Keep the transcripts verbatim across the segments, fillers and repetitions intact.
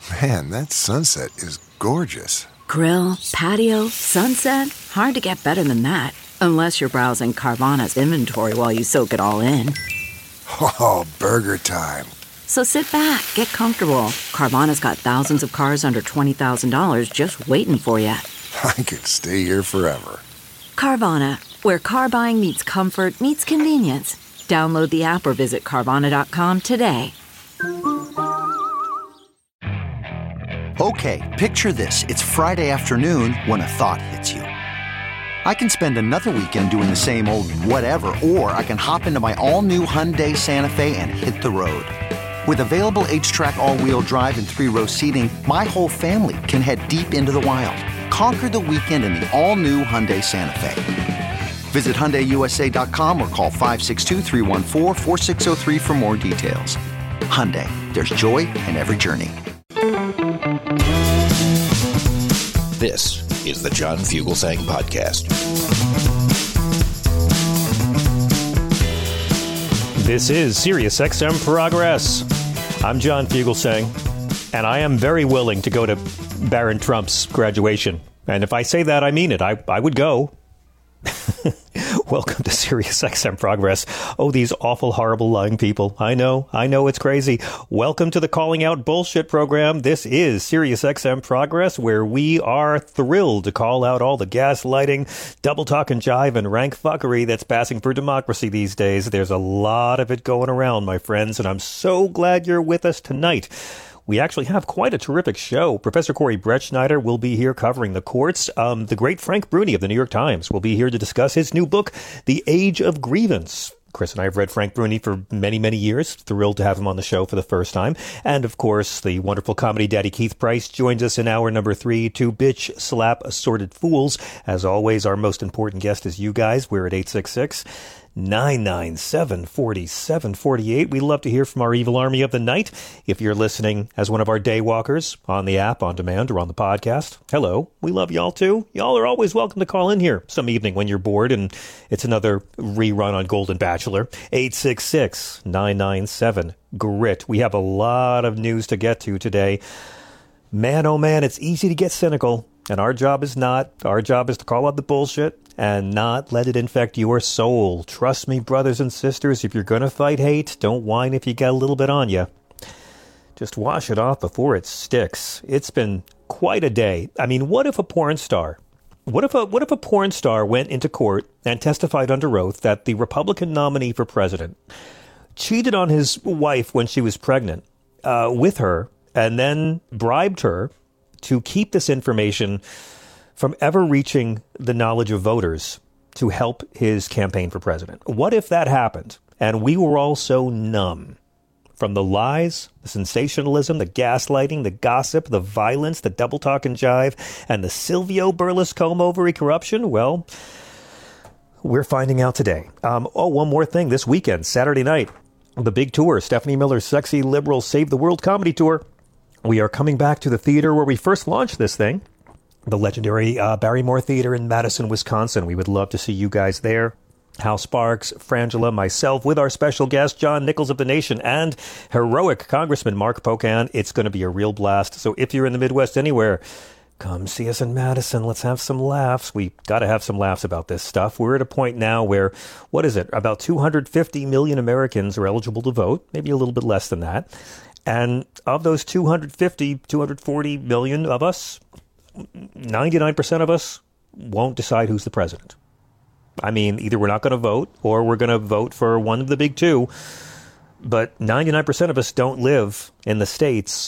Man, that sunset is gorgeous. Grill, patio, sunset. Hard to get better than that. Unless you're browsing Carvana's inventory while you soak it all in. Oh, burger time. So sit back, get comfortable. Carvana's got thousands of cars under twenty thousand dollars just waiting for you. I could stay here forever. Carvana, where car buying meets comfort, meets convenience. Download the app or visit Carvana dot com today. Okay, picture this. It's Friday afternoon when a thought hits you. I can spend another weekend doing the same old whatever, or I can hop into my all-new Hyundai Santa Fe and hit the road. With available H-Track all-wheel drive and three-row seating, my whole family can head deep into the wild. Conquer the weekend in the all-new Hyundai Santa Fe. Visit Hyundai U S A dot com or call five six two, three one four, four six zero three for more details. Hyundai, there's joy in every journey. This is the John Fugelsang Podcast. This is SiriusXM Progress. I'm John Fugelsang, and I am very willing to go to Barron Trump's graduation. And if I say that, I mean it. I, I would go. Welcome to SiriusXM Progress. Oh, these awful, horrible, lying people. I know, I know it's crazy. Welcome to the Calling Out Bullshit program. This is SiriusXM Progress, where we are thrilled to call out all the gaslighting, double talk and jive, and rank fuckery that's passing for democracy these days. There's a lot of it going around, my friends, and I'm so glad you're with us tonight. We actually have quite a terrific show. Professor Corey Brettschneider will be here covering the courts. Um, the great Frank Bruni of the New York Times will be here to discuss his new book, The Age of Grievance. Chris and I have read Frank Bruni for many, many years. Thrilled to have him on the show for the first time. And, of course, the wonderful comedy daddy Keith Price joins us in hour number three to bitch, slap, assorted fools. As always, our most important guest is you guys. We're at eight six six, nine nine seven, four seven four eight. We love to hear from our evil army of the night. If you're listening as one of our day walkers on the app, on demand, or on the podcast, hello. We love y'all too. Y'all are always welcome to call in here some evening when you're bored and it's another rerun on Golden Bachelor. eight six six, nine nine seven, grit. We have a lot of news to get to today. Man, oh man, it's easy to get cynical. And our job is not. Our job is to call out the bullshit and not let it infect your soul. Trust me, brothers and sisters, if you're going to fight hate, don't whine if you got a little bit on you. Just wash it off before it sticks. It's been quite a day. I mean, what if a porn star, what if a, what if a porn star went into court and testified under oath that the Republican nominee for president cheated on his wife when she was pregnant uh, with her and then bribed her to keep this information from ever reaching the knowledge of voters to help his campaign for president? What if that happened and we were all so numb from the lies, the sensationalism, the gaslighting, the gossip, the violence, the double talk and jive, and the Silvio Berlusconi corruption? Well, we're finding out today. Um, oh, one more thing. This weekend, Saturday night, the big tour, Stephanie Miller's Sexy Liberal Save the World Comedy Tour. We are coming back to the theater where we first launched this thing, the legendary uh, Barrymore Theater in Madison, Wisconsin. We would love to see you guys there. Hal Sparks, Frangela, myself, with our special guest, John Nichols of the Nation, and heroic Congressman Mark Pocan. It's going to be a real blast. So if you're in the Midwest anywhere, come see us in Madison. Let's have some laughs. We got to have some laughs about this stuff. We're at a point now where, what is it? About two hundred fifty million Americans are eligible to vote, maybe a little bit less than that. And of those two hundred fifty, two hundred forty million of us, ninety-nine percent of us won't decide who's the president. I mean, either we're not going to vote or we're going to vote for one of the big two. But ninety-nine percent of us don't live in the states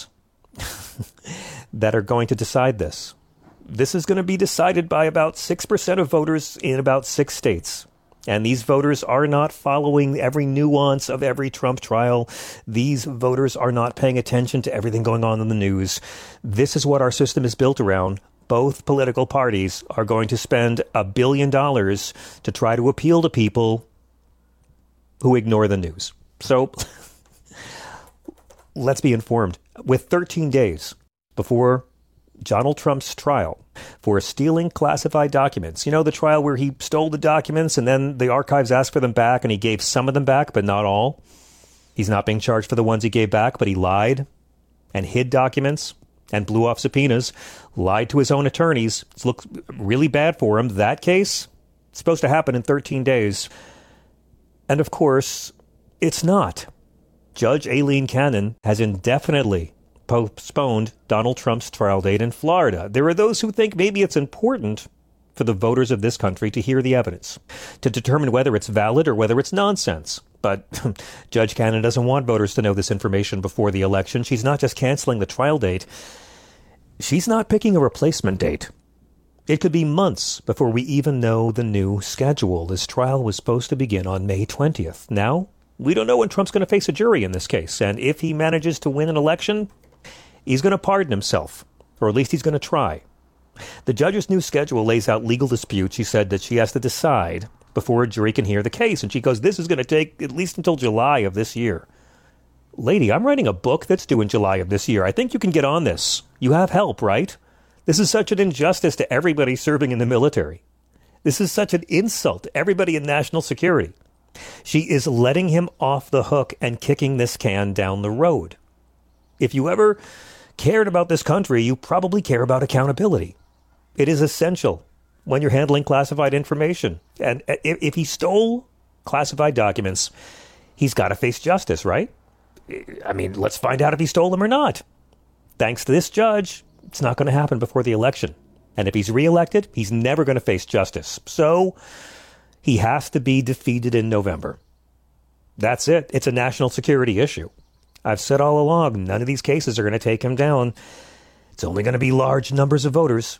that are going to decide this. This is going to be decided by about six percent of voters in about six states. And these voters are not following every nuance of every Trump trial. These voters are not paying attention to everything going on in the news. This is what our system is built around. Both political parties are going to spend a billion dollars to try to appeal to people who ignore the news. So let's be informed. With thirteen days before Donald Trump's trial for stealing classified documents. You know, the trial where he stole the documents and then the archives asked for them back and he gave some of them back, but not all. He's not being charged for the ones he gave back, but he lied and hid documents. and blew off subpoenas, lied to his own attorneys. It looks really bad for him. That case, it's supposed to happen in thirteen days. And of course, it's not. Judge Aileen Cannon has indefinitely postponed Donald Trump's trial date in Florida. There are those who think maybe it's important for the voters of this country to hear the evidence, to determine whether it's valid or whether it's nonsense. But Judge Cannon doesn't want voters to know this information before the election. She's not just canceling the trial date. She's not picking a replacement date. It could be months before we even know the new schedule. This trial was supposed to begin on May twentieth. Now, we don't know when Trump's going to face a jury in this case. And if he manages to win an election, he's going to pardon himself, or at least he's going to try. The judge's new schedule lays out legal disputes. She said that she has to decide before a jury can hear the case. And she goes, this is going to take at least until July of this year. Lady, I'm writing a book that's due in July of this year. I think you can get on this. You have help, right? This is such an injustice to everybody serving in the military. This is such an insult to everybody in national security. She is letting him off the hook and kicking this can down the road. If you ever cared about this country, you probably care about accountability. It is essential when you're handling classified information. And if, if he stole classified documents, he's got to face justice, right? I mean, let's find out if he stole them or not. Thanks to this judge, it's not going to happen before the election. And if he's reelected, he's never going to face justice. So he has to be defeated in November. That's it. It's a national security issue. I've said all along, none of these cases are going to take him down. It's only going to be large numbers of voters.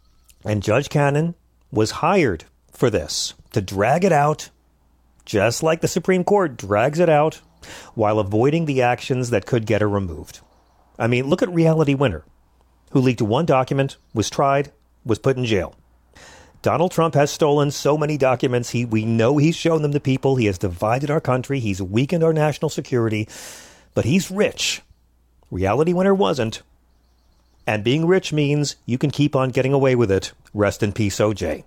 And Judge Cannon was hired for this, to drag it out, just like the Supreme Court drags it out, while avoiding the actions that could get her removed. I mean, look at Reality Winner, who leaked one document, was tried, was put in jail. Donald Trump has stolen so many documents. He, we know he's shown them to people. He has divided our country. He's weakened our national security. But he's rich. Reality Winner wasn't. And being rich means you can keep on getting away with it. Rest in peace, O J.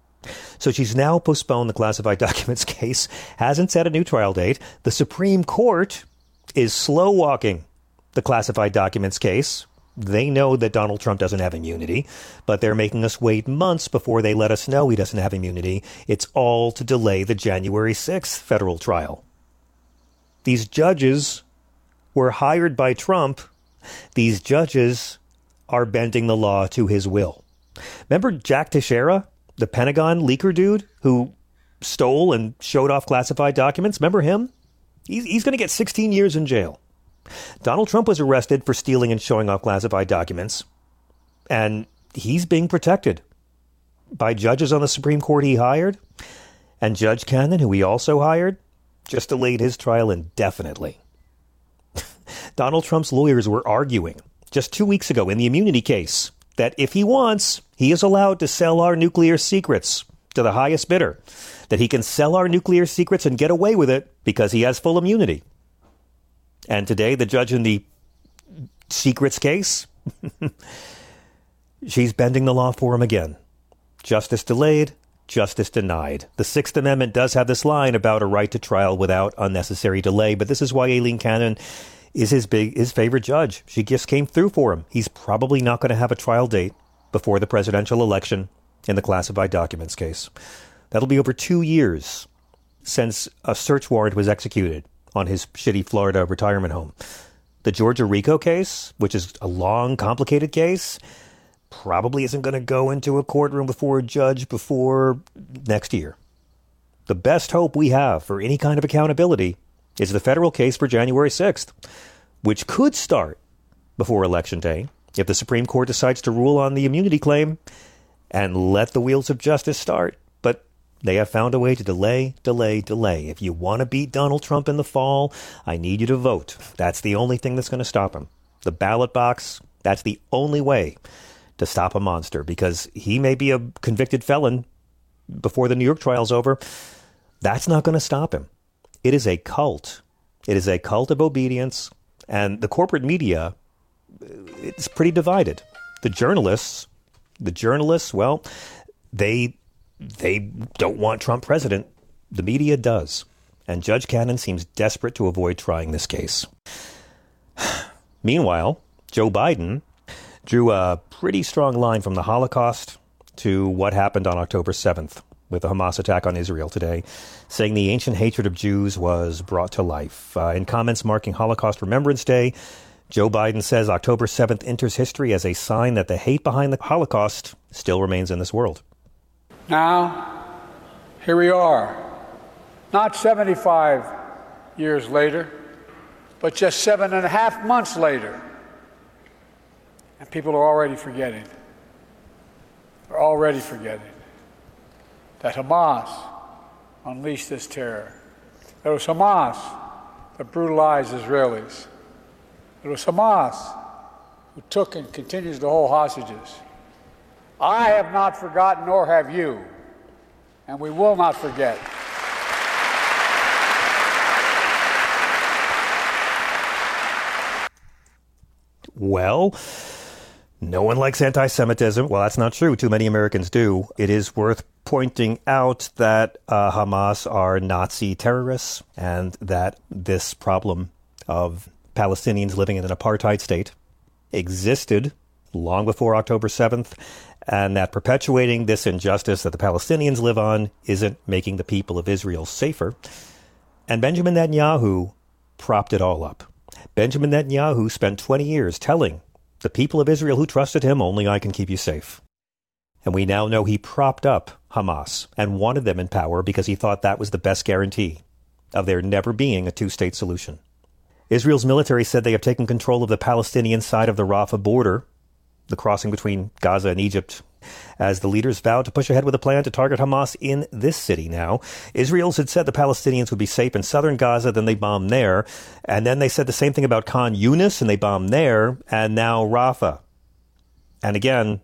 So she's now postponed the classified documents case, hasn't set a new trial date. The Supreme Court is slow walking the classified documents case. They know that Donald Trump doesn't have immunity, but they're making us wait months before they let us know he doesn't have immunity. It's all to delay the January sixth federal trial. These judges were hired by Trump. These judges are bending the law to his will. Remember Jack Teixeira, the Pentagon leaker dude who stole and showed off classified documents? Remember him? He's, he's going to get sixteen years in jail. Donald Trump was arrested for stealing and showing off classified documents, and he's being protected by judges on the Supreme Court he hired, and Judge Cannon, who he also hired, just delayed his trial indefinitely. Donald Trump's lawyers were arguing just two weeks ago in the immunity case that if he wants, he is allowed to sell our nuclear secrets to the highest bidder, that he can sell our nuclear secrets and get away with it because he has full immunity. And today, the judge in the secrets case, she's bending the law for him again. Justice delayed, justice denied. The Sixth Amendment does have this line about a right to trial without unnecessary delay, but this is why Aileen Cannon is his big, his favorite judge. She just came through for him. He's probably not going to have a trial date before the presidential election in the classified documents case. That'll be over two years since a search warrant was executed on his shitty Florida retirement home. The Georgia RICO case, which is a long, complicated case, probably isn't going to go into a courtroom before a judge before next year. The best hope we have for any kind of accountability is the federal case for January sixth, which could start before Election Day if the Supreme Court decides to rule on the immunity claim and let the wheels of justice start. But they have found a way to delay, delay, delay. If you want to beat Donald Trump in the fall, I need you to vote. That's the only thing that's going to stop him. The ballot box, that's the only way to stop a monster, because he may be a convicted felon before the New York trial's over. That's not going to stop him. It is a cult. It is a cult of obedience. And the corporate media, it's pretty divided. The journalists, the journalists, well, they they don't want Trump president. The media does. And Judge Cannon seems desperate to avoid trying this case. Meanwhile, Joe Biden, drew a pretty strong line from the Holocaust to what happened on October seventh with the Hamas attack on Israel today, saying the ancient hatred of Jews was brought to life. Uh, in comments marking Holocaust Remembrance Day, Joe Biden says October seventh enters history as a sign that the hate behind the Holocaust still remains in this world. Now, here we are, not seventy-five years later, but just seven and a half months later. And people are already forgetting. They're already forgetting that Hamas unleashed this terror. It was Hamas that brutalized Israelis. It was Hamas who took and continues to hold hostages. I have not forgotten, nor have you, and we will not forget. Well, no one likes anti-Semitism. Well, that's not true. Too many Americans do. It is worth pointing out that uh, Hamas are Nazi terrorists and that this problem of Palestinians living in an apartheid state existed long before October seventh, and that perpetuating this injustice that the Palestinians live on isn't making the people of Israel safer. And Benjamin Netanyahu propped it all up. Benjamin Netanyahu spent twenty years telling the people of Israel who trusted him, only I can keep you safe. And we now know he propped up Hamas and wanted them in power because he thought that was the best guarantee of there never being a two-state solution. Israel's military said they have taken control of the Palestinian side of the Rafah border, the crossing between Gaza and Egypt, as the leaders vowed to push ahead with a plan to target Hamas in this city now. Israel had said the Palestinians would be safe in southern Gaza, then they bombed there. And then they said the same thing about Khan Yunis, and they bombed there, and now Rafah. And again,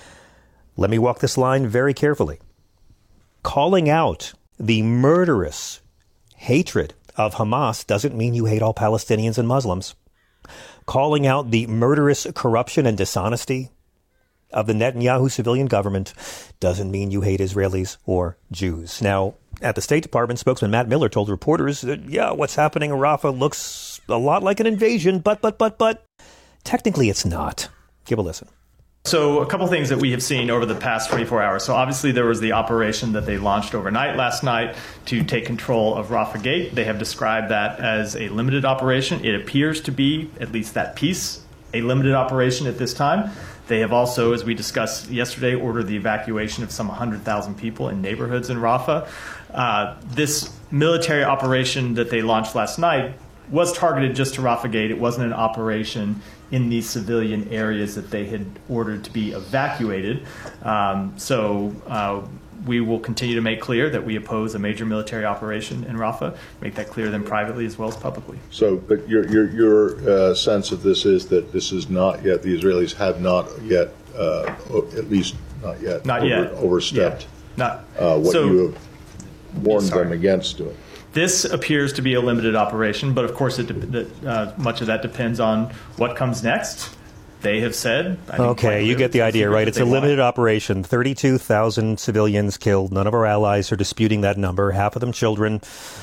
let me walk this line very carefully. Calling out the murderous hatred of Hamas doesn't mean you hate all Palestinians and Muslims. Calling out the murderous corruption and dishonesty of the Netanyahu civilian government doesn't mean you hate Israelis or Jews. Now, at the State Department, spokesman Matt Miller told reporters that, yeah, what's happening in Rafah looks a lot like an invasion, but, but, but, but, technically it's not. Give a listen. So a couple things that we have seen over the past twenty-four hours. So obviously there was the operation that they launched overnight last night to take control of Rafah Gate. They have described that as a limited operation. It appears to be, at least that piece, a limited operation at this time. They have also, as we discussed yesterday, ordered the evacuation of some one hundred thousand people in neighborhoods in Rafah. Uh, this military operation that they launched last night was targeted just to Rafah Gate. It wasn't an operation in these civilian areas that they had ordered to be evacuated. Um, so uh, we will continue to make clear that we oppose a major military operation in Rafah, make that clear then privately as well as publicly. So, but your your, your uh, sense of this is that this is not yet, the Israelis have not yet, uh, at least not yet, not over, yet. overstepped Yeah. Not, uh, what so, you have warned sorry. them against doing. This appears to be a limited operation, but of course, it de- uh, much of that depends on what comes next. They have said... I think okay, you get the idea, right? It's a limited want. operation. thirty-two thousand civilians killed. None of our allies are disputing that number. Half of them children.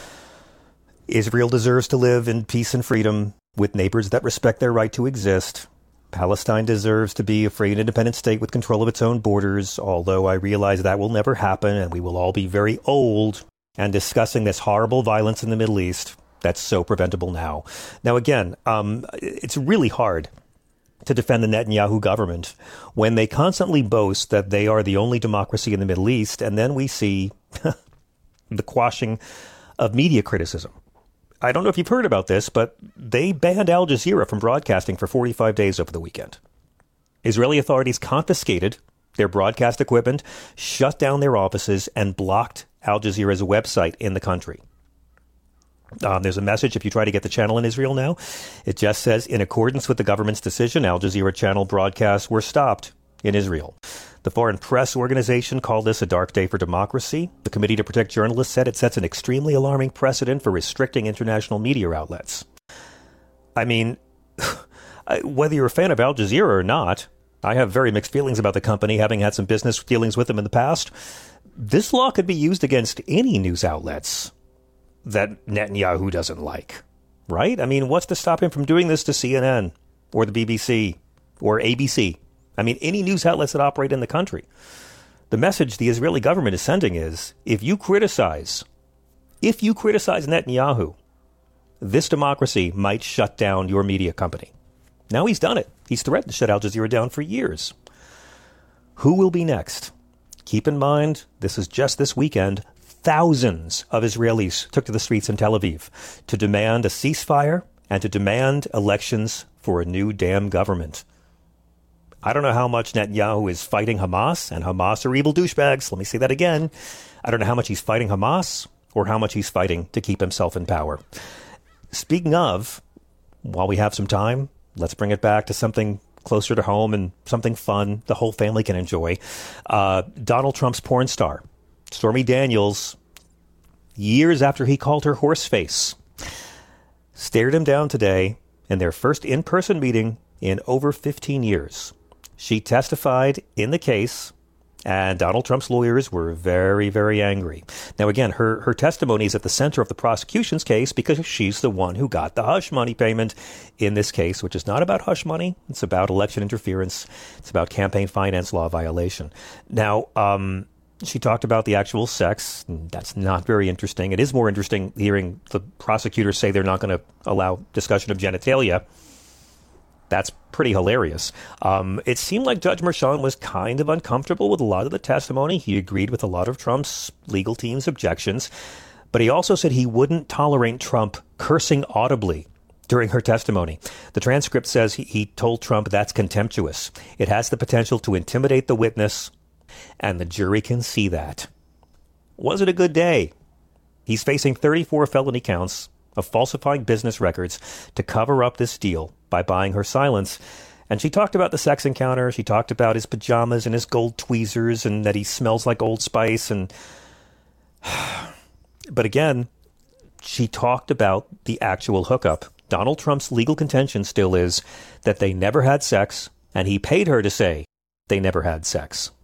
Israel deserves to live in peace and freedom with neighbors that respect their right to exist. Palestine deserves to be a free and independent state with control of its own borders, although I realize that will never happen, and we will all be very old and discussing this horrible violence in the Middle East that's so preventable now. Now, again, um, it's really hard to defend the Netanyahu government when they constantly boast that they are the only democracy in the Middle East, and then we see the quashing of media criticism. I don't know if you've heard about this, but they banned Al Jazeera from broadcasting for forty-five days over the weekend. Israeli authorities confiscated their broadcast equipment, shut down their offices, and blocked Al Jazeera's website in the country. Um, there's a message if you try to get the channel in Israel now. It just says, in accordance with the government's decision, Al Jazeera channel broadcasts were stopped in Israel. The Foreign Press Organization called this a dark day for democracy. The Committee to Protect Journalists said it sets an extremely alarming precedent for restricting international media outlets. I mean, whether you're a fan of Al Jazeera or not, I have very mixed feelings about the company, having had some business dealings with them in the past. This law could be used against any news outlets that Netanyahu doesn't like, right? I mean, what's to stop him from doing this to C N N or the B B C or A B C I mean, any news outlets that operate in the country. The message the Israeli government is sending is, if you criticize, if you criticize Netanyahu, this democracy might shut down your media company. Now he's done it. He's threatened to shut Al Jazeera down for years. Who will be next? Keep in mind, this is just this weekend. Thousands of Israelis took to the streets in Tel Aviv to demand a ceasefire and to demand elections for a new damn government. I don't know how much Netanyahu is fighting Hamas, and Hamas are evil douchebags. Let me say that again. I don't know how much he's fighting Hamas or how much he's fighting to keep himself in power. Speaking of, while we have some time, let's bring it back to something closer to home and something fun the whole family can enjoy. Uh, Donald Trump's porn star, Stormy Daniels, years after he called her horseface, stared him down today in their first in-person meeting in over fifteen years. She testified in the case, and Donald Trump's lawyers were very, very angry. Now, again, her, her testimony is at the center of the prosecution's case because she's the one who got the hush money payment in this case, which is not about hush money. It's about election interference. It's about campaign finance law violation. Now, um, she talked about the actual sex. That's not very interesting. It is more interesting hearing the prosecutors say they're not going to allow discussion of genitalia. That's pretty hilarious. Um, it seemed like Judge Merchan was kind of uncomfortable with a lot of the testimony. He agreed with a lot of Trump's legal team's objections, but he also said he wouldn't tolerate Trump cursing audibly during her testimony. The transcript says he, he told Trump that's contemptuous. It has the potential to intimidate the witness, and the jury can see that. Was it a good day? He's facing thirty-four felony counts of falsifying business records to cover up this deal by buying her silence. And she talked about the sex encounter. She talked about his pajamas and his gold tweezers and that he smells like Old Spice. And but again, she talked about the actual hookup. Donald Trump's legal contention still is that they never had sex, and he paid her to say they never had sex.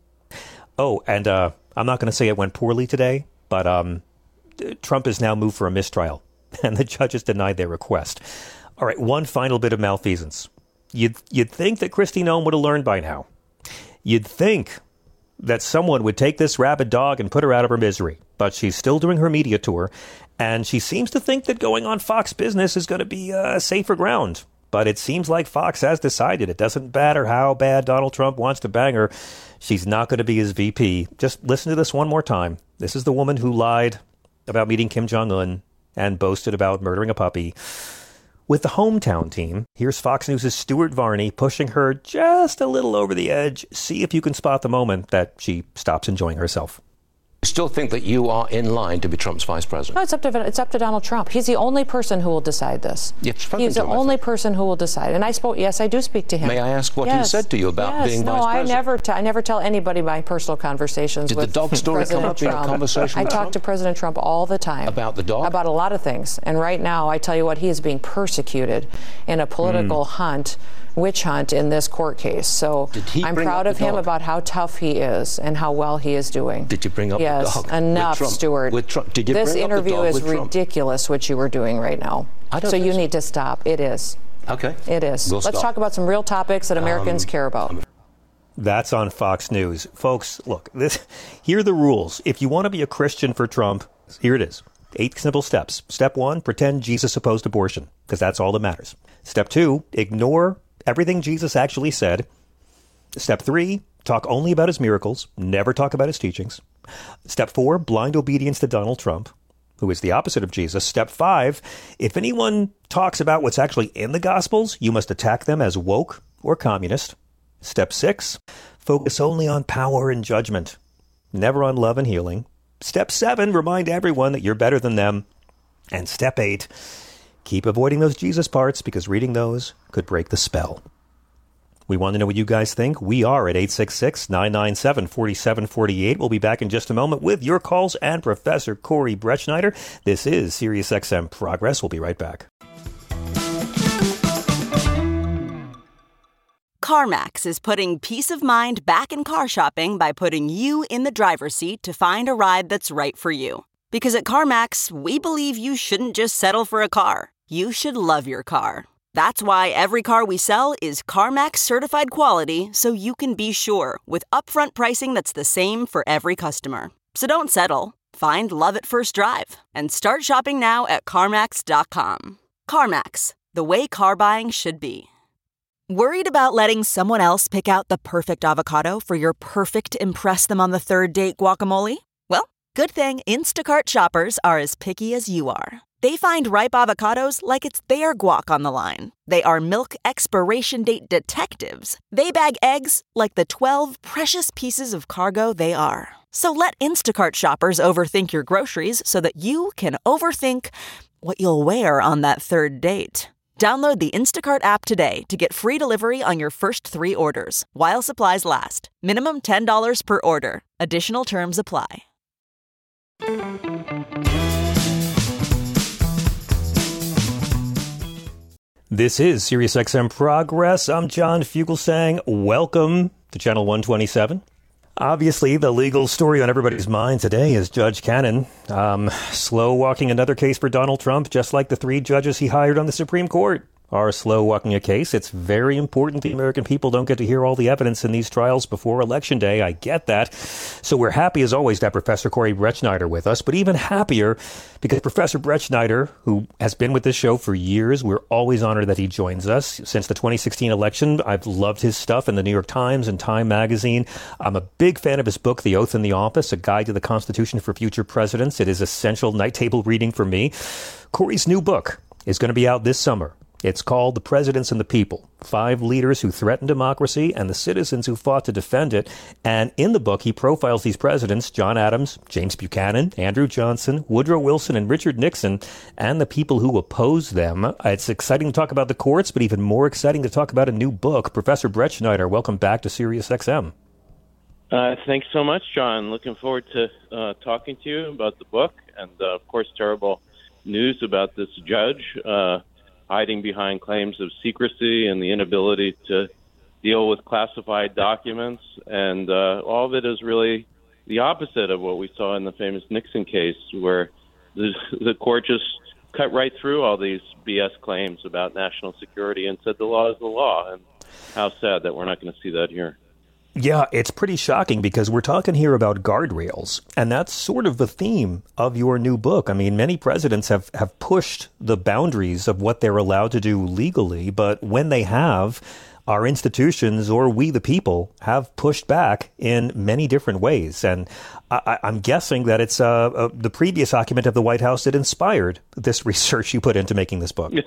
Oh, and uh, I'm not going to say it went poorly today, but um, Trump is now moved for a mistrial, and the judges denied their request. All right, one final bit of malfeasance. You'd, you'd think that Kristi Noem would have learned by now. You'd think that someone would take this rabid dog and put her out of her misery. But she's still doing her media tour, and she seems to think that going on Fox Business is going to be uh, safer ground. But it seems like Fox has decided it doesn't matter how bad Donald Trump wants to bang her. She's not going to be his V P. Just listen to this one more time. This is the woman who lied about meeting Kim Jong-un and boasted about murdering a puppy. With the hometown team, here's Fox News' Stuart Varney pushing her just a little over the edge. See if you can spot the moment that she stops enjoying herself. Still think that you are in line to be Trump's vice president? No, it's up to it's up to Donald Trump. He's the only person who will decide this. He's the only person who will decide. And I spoke. Yes, I do speak to him. May I ask what yes. he said to you about yes. being no, vice president? No, I never. T- I never tell anybody my personal conversations. Did with the dog story President come up Trump. in a conversation? I with talk Trump? to President Trump all the time about the dog, about a lot of things. And right now, I tell you what, he is being persecuted in a political mm. hunt. witch hunt in this court case. So I'm proud of him dog? about how tough he is and how well he is doing. Did you bring up yes, the dog? Enough, with Stuart. With Trump? Did you this bring interview up the dog is with ridiculous, Trump? what you were doing right now. I don't so you so. need to stop. It is. Okay. It is. We'll Let's stop. talk about some real topics that Americans um, care about. That's on Fox News. Folks, look, this, here are the rules. If you want to be a Christian for Trump, here it is. Eight simple steps. Step one, pretend Jesus opposed abortion, because that's all that matters. Step two, ignore everything Jesus actually said. Step three, talk only about his miracles, never talk about his teachings. Step four, blind obedience to Donald Trump, who is the opposite of Jesus. Step five, if anyone talks about what's actually in the Gospels, you must attack them as woke or communist. Step six, focus only on power and judgment, never on love and healing. Step seven, remind everyone that you're better than them. And step eight, keep avoiding those Jesus parts because reading those could break the spell. We want to know what you guys think. We are at eight six six, nine nine seven, four seven four eight. We'll be back in just a moment with your calls and Professor Corey Brettschneider. This is SiriusXM Progress. We'll be right back. CarMax is putting peace of mind back in car shopping by putting you in the driver's seat to find a ride that's right for you. Because at CarMax, we believe you shouldn't just settle for a car. You should love your car. That's why every car we sell is CarMax certified quality, so you can be sure with upfront pricing that's the same for every customer. So don't settle. Find love at first drive and start shopping now at CarMax dot com. CarMax, the way car buying should be. Worried about letting someone else pick out the perfect avocado for your perfect impress them on the third date guacamole? Well, good thing Instacart shoppers are as picky as you are. They find ripe avocados like it's their guac on the line. They are milk expiration date detectives. They bag eggs like the twelve precious pieces of cargo they are. So let Instacart shoppers overthink your groceries so that you can overthink what you'll wear on that third date. Download the Instacart app today to get free delivery on your first three orders, while supplies last. Minimum ten dollars per order. Additional terms apply. This is SiriusXM Progress. I'm John Fugelsang. Welcome to Channel one twenty-seven. Obviously, the legal story on everybody's mind today is Judge Cannon, um, slow-walking another case for Donald Trump, just like the three judges he hired on the Supreme Court are slow-walking a case. It's very important the American people don't get to hear all the evidence in these trials before Election Day. I get that. So we're happy, as always, to have Professor Corey Brettschneider with us, but even happier because Professor Brettschneider, who has been with this show for years, we're always honored that he joins us. Since the twenty sixteen election, I've loved his stuff in the New York Times and Time Magazine. I'm a big fan of his book, The Oath in the Office, A Guide to the Constitution for Future Presidents. It is essential night table reading for me. Corey's new book is going to be out this summer. It's called The Presidents and the People, Five Leaders Who Threatened Democracy and the Citizens Who Fought to Defend It. And in the book, he profiles these presidents, John Adams, James Buchanan, Andrew Johnson, Woodrow Wilson, and Richard Nixon, and the people who opposed them. It's exciting to talk about the courts, but even more exciting to talk about a new book. Professor Brettschneider, welcome back to SiriusXM. Uh, thanks so much, John. Looking forward to uh, talking to you about the book and, uh, of course, terrible news about this judge uh hiding behind claims of secrecy and the inability to deal with classified documents. And uh, all of it is really the opposite of what we saw in the famous Nixon case, where the, the court just cut right through all these B S claims about national security and said the law is the law. And how sad that we're not going to see that here. Yeah, it's pretty shocking because we're talking here about guardrails, and that's sort of the theme of your new book. I mean, many presidents have, have pushed the boundaries of what they're allowed to do legally, but when they have, our institutions or we the people have pushed back in many different ways. And I, I'm guessing that it's uh, uh, the previous occupant of the White House that inspired this research you put into making this book.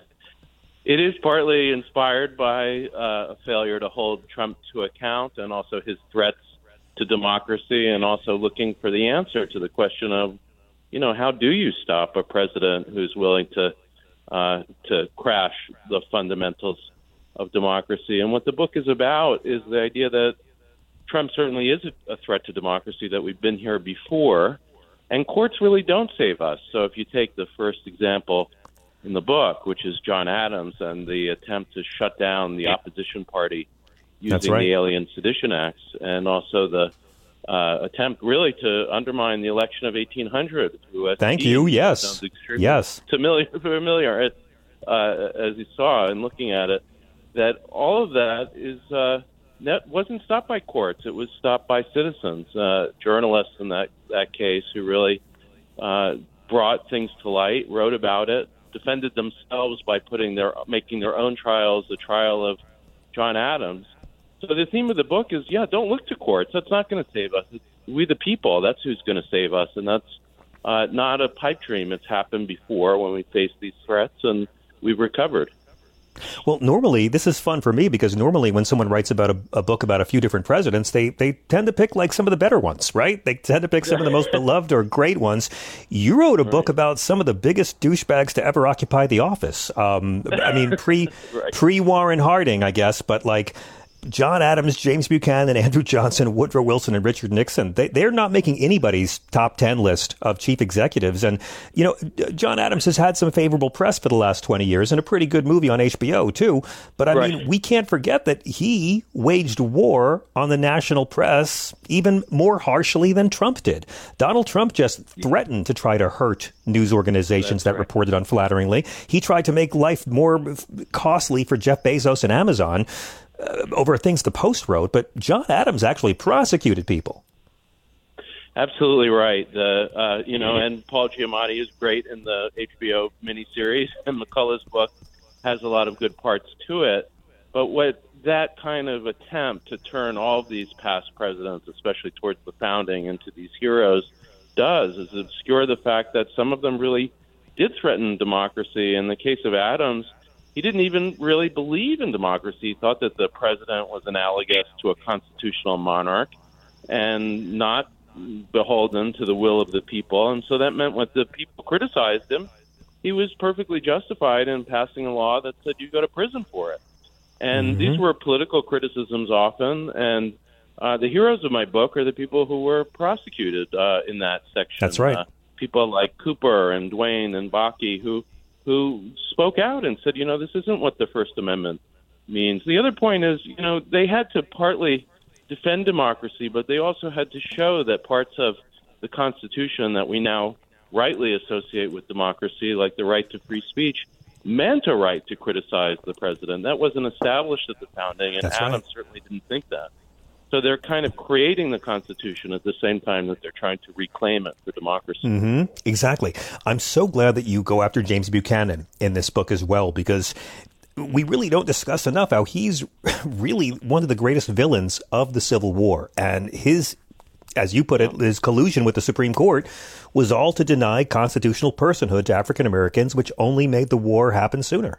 It is partly inspired by uh, a failure to hold Trump to account and also his threats to democracy, and also looking for the answer to the question of, you know, how do you stop a president who's willing to uh, to crash the fundamentals of democracy? And what the book is about is the idea that Trump certainly is a threat to democracy, that we've been here before, and courts really don't save us. So if you take the first example in the book, which is John Adams and the attempt to shut down the opposition party using right. the Alien Sedition Acts, and also the uh, attempt really to undermine the election of eighteen hundred. Who Thank you. Yes. Yes. Familiar, familiar uh, as you saw in looking at it, that all of that is uh, that wasn't stopped by courts. It was stopped by citizens, uh, journalists in that, that case, who really uh, brought things to light, wrote about it, defended themselves by putting their making their own trials, the trial of John Adams. So the theme of the book is, yeah, don't look to courts. That's not going to save us. It's we the people. That's who's going to save us, and that's uh, not a pipe dream. It's happened before when we faced these threats, and we've recovered. Well, normally, this is fun for me because normally when someone writes about a, a book about a few different presidents, they, they tend to pick like some of the better ones, right? They tend to pick some of the most beloved or great ones. You wrote a right. book about some of the biggest douchebags to ever occupy the office. Um, I mean, pre, right. pre Warren Harding, I guess, but like John Adams, James Buchanan, Andrew Johnson, Woodrow Wilson, and Richard Nixon, they, they're not making anybody's top ten list of chief executives. And, you know, John Adams has had some favorable press for the last twenty years and a pretty good movie on H B O, too. But, I right. mean, we can't forget that he waged war on the national press even more harshly than Trump did. Donald Trump just threatened to try to hurt news organizations That's that right. reported unflatteringly. He tried to make life more costly for Jeff Bezos and Amazon Uh, over things the Post wrote, but John Adams actually prosecuted people. Absolutely right. The uh, you know, and Paul Giamatti is great in the H B O miniseries, and McCullough's book has a lot of good parts to it. But what that kind of attempt to turn all of these past presidents, especially towards the founding, into these heroes, does is obscure the fact that some of them really did threaten democracy. In the case of Adams, he didn't even really believe in democracy. He thought that the president was analogous to a constitutional monarch and not beholden to the will of the people. And so that meant when the people criticized him, he was perfectly justified in passing a law that said you go to prison for it. And mm-hmm. these were political criticisms often. And uh, the heroes of my book are the people who were prosecuted uh, in that section. That's right. Uh, people like Cooper and Duane and Bakke who who spoke out and said, you know, this isn't what the First Amendment means. The other point is, you know, they had to partly defend democracy, but they also had to show that parts of the Constitution that we now rightly associate with democracy, like the right to free speech, meant a right to criticize the president. That wasn't established at the founding, and That's Adams right. certainly didn't think that. So they're kind of creating the Constitution at the same time that they're trying to reclaim it for democracy. Mm-hmm. Exactly. I'm so glad that you go after James Buchanan in this book as well, because we really don't discuss enough how he's really one of the greatest villains of the Civil War. And his, as you put it, his collusion with the Supreme Court was all to deny constitutional personhood to African Americans, which only made the war happen sooner.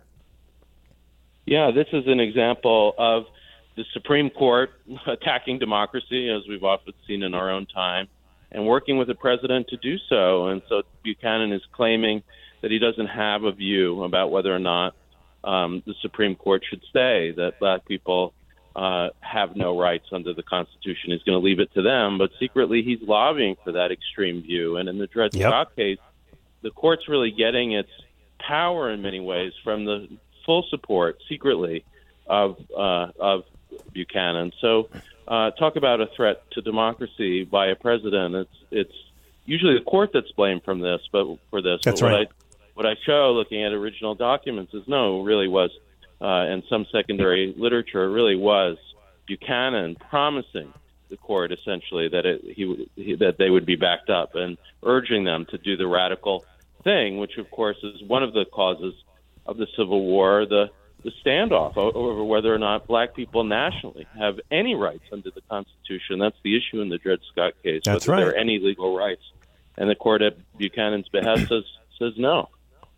Yeah, this is an example of the Supreme Court attacking democracy, as we've often seen in our own time, and working with the president to do so. And so Buchanan is claiming that he doesn't have a view about whether or not um, the Supreme Court should say that black people uh, have no rights under the Constitution. He's going to leave it to them, but secretly he's lobbying for that extreme view. And in the Dred yep. Scott case, the court's really getting its power in many ways from the full support secretly of uh, of Buchanan. So uh, talk about a threat to democracy by a president. It's it's usually the court that's blamed from this, but for this. That's but what right. I, what I show looking at original documents is no, it really was, uh, and some secondary literature, it really was Buchanan promising the court essentially that it, he, he that they would be backed up and urging them to do the radical thing, which of course is one of the causes of the Civil War, the the standoff over whether or not black people nationally have any rights under the Constitution. That's the issue in the Dred Scott case. That's whether right. there are any legal rights. And the court at Buchanan's behest says, says no.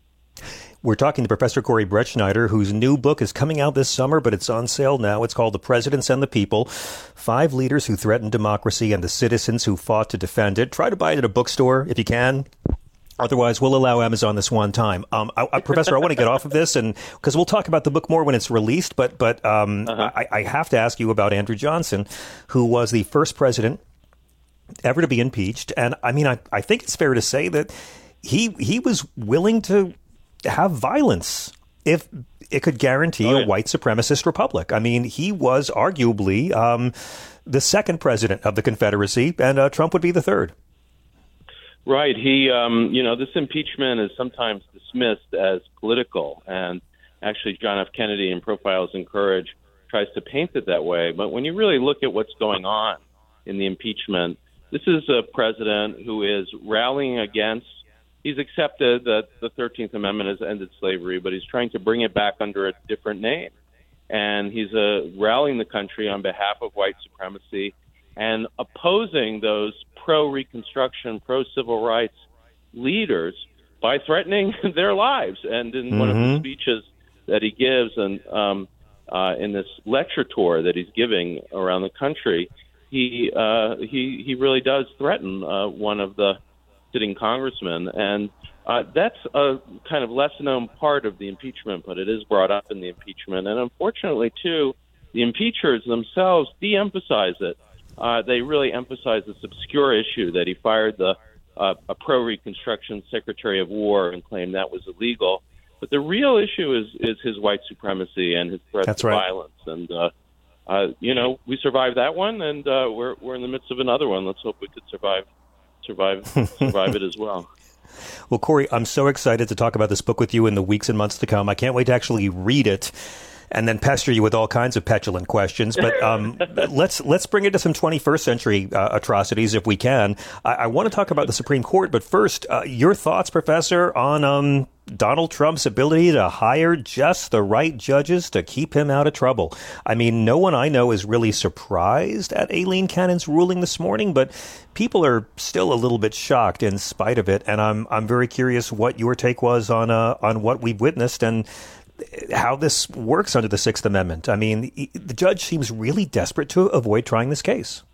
We're talking to Professor Corey Brettschneider, whose new book is coming out this summer, but it's on sale now. It's called The Presidents and the People, Five Leaders Who Threatened Democracy and the Citizens Who Fought to Defend It. Try to buy it at a bookstore if you can. Otherwise, we'll allow Amazon this one time. Um, I, I, Professor, I want to get off of this, and because we'll talk about the book more when it's released. But but um, uh-huh. I, I have to ask you about Andrew Johnson, who was the first president ever to be impeached. And I mean, I, I think it's fair to say that he he was willing to have violence if it could guarantee oh, yeah. a white supremacist republic. I mean, he was arguably um, the second president of the Confederacy, and uh, Trump would be the third. Right. He, um, you know, this impeachment is sometimes dismissed as political, and actually John F. Kennedy in Profiles in Courage tries to paint it that way. But when you really look at what's going on in the impeachment, this is a president who is rallying against, he's accepted that the thirteenth Amendment has ended slavery, but he's trying to bring it back under a different name. And he's uh, rallying the country on behalf of white supremacy and opposing those pro-Reconstruction, pro-civil rights leaders by threatening their lives. And in mm-hmm. one of the speeches that he gives and um, uh, in this lecture tour that he's giving around the country, he uh, he he really does threaten uh, one of the sitting congressmen. And uh, that's a kind of less-known part of the impeachment, but it is brought up in the impeachment. And unfortunately, too, the impeachers themselves de-emphasize it. Uh, they really emphasize this obscure issue that he fired the uh, a pro-Reconstruction Secretary of War and claimed that was illegal. But the real issue is is his white supremacy and his threats That's of right. violence. And uh, uh, you know, we survived that one, and uh, we're we're in the midst of another one. Let's hope we could survive survive survive it as well. Well, Corey, I'm so excited to talk about this book with you in the weeks and months to come. I can't wait to actually read it and then pester you with all kinds of petulant questions. But um, let's let's bring it to some twenty-first century uh, atrocities if we can. I, I want to talk about the Supreme Court, but first, uh, your thoughts, Professor, on um, Donald Trump's ability to hire just the right judges to keep him out of trouble. I mean, no one I know is really surprised at Aileen Cannon's ruling this morning, but people are still a little bit shocked in spite of it. And I'm I'm very curious what your take was on uh, on what we've witnessed and how this works under the Sixth Amendment. I mean, the judge seems really desperate to avoid trying this case.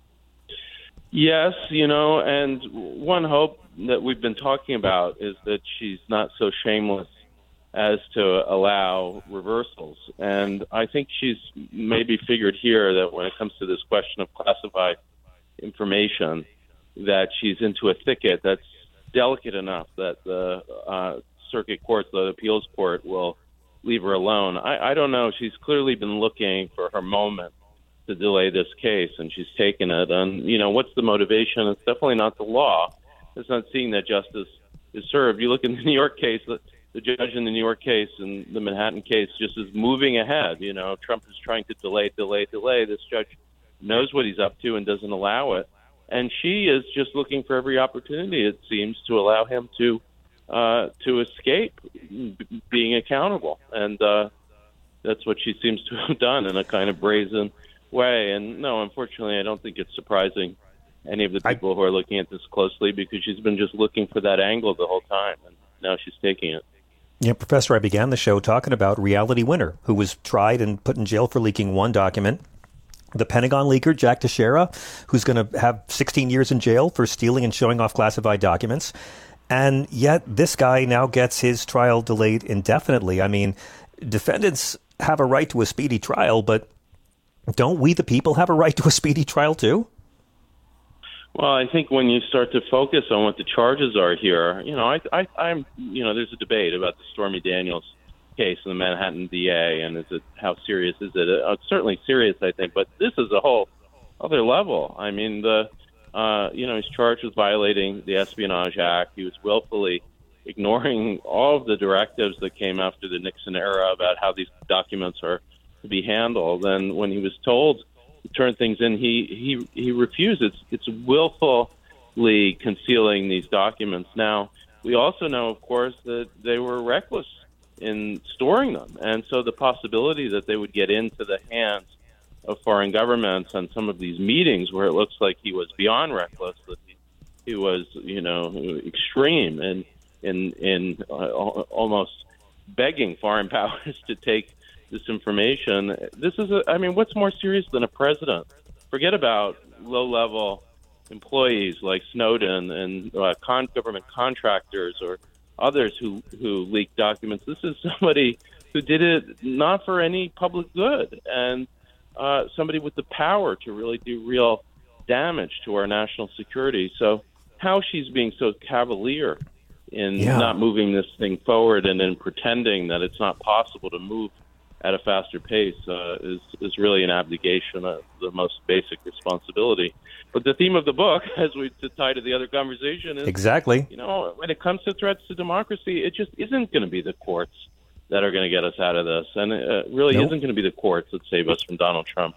Yes, you know, and one hope that we've been talking about is that she's not so shameless as to allow reversals. And I think she's maybe figured here that when it comes to this question of classified information, that she's into a thicket that's delicate enough that the uh, circuit court, the appeals court, will leave her alone. I, I don't know. She's clearly been looking for her moment to delay this case, and she's taken it. And, you know, what's the motivation? It's definitely not the law. It's not seeing that justice is served. You look in the New York case, the, the judge in the New York case and the Manhattan case just is moving ahead. You know, Trump is trying to delay, delay, delay. This judge knows what he's up to and doesn't allow it. And she is just looking for every opportunity, it seems, to allow him to uh, to escape b- being accountable. And uh, that's what she seems to have done in a kind of brazen way. And no, unfortunately, I don't think it's surprising any of the people I, who are looking at this closely, because she's been just looking for that angle the whole time, and now she's taking it. Yeah, Professor, I began the show talking about Reality Winner, who was tried and put in jail for leaking one document. The Pentagon leaker, Jack Teixeira, who's going to have sixteen years in jail for stealing and showing off classified documents. And yet this guy now gets his trial delayed indefinitely. I mean, defendants have a right to a speedy trial, but don't we, the people, have a right to a speedy trial too? Well, I think when you start to focus on what the charges are here, you know, I, I, I'm, you know, there's a debate about the Stormy Daniels case in the Manhattan D A, and is it, how serious is it? Uh, it's certainly serious, I think, but this is a whole other level. I mean, the, uh, you know, he's charged with violating the Espionage Act. He was willfully ignoring all of the directives that came after the Nixon era about how these documents are to be handled. And when he was told to turn things in, he he he refused. It's it's willfully concealing these documents. Now, we also know, of course, that they were reckless in storing them, and so the possibility that they would get into the hands of foreign governments on some of these meetings where it looks like he was beyond reckless, that he, he was, you know, extreme and in in uh, almost begging foreign powers to take this information. This is, a, I mean, what's more serious than a president? Forget about low-level employees like Snowden and uh, con- government contractors or others who, who leak documents. This is somebody who did it not for any public good, and uh, somebody with the power to really do real damage to our national security. So how she's being so cavalier in yeah. not moving this thing forward and in pretending that it's not possible to move at a faster pace uh, is is really an abdication of the most basic responsibility. But the theme of the book, as we tie to the other conversation, is exactly, you know, when it comes to threats to democracy, it just isn't going to be the courts that are going to get us out of this, and it really nope. isn't going to be the courts that save us from Donald Trump.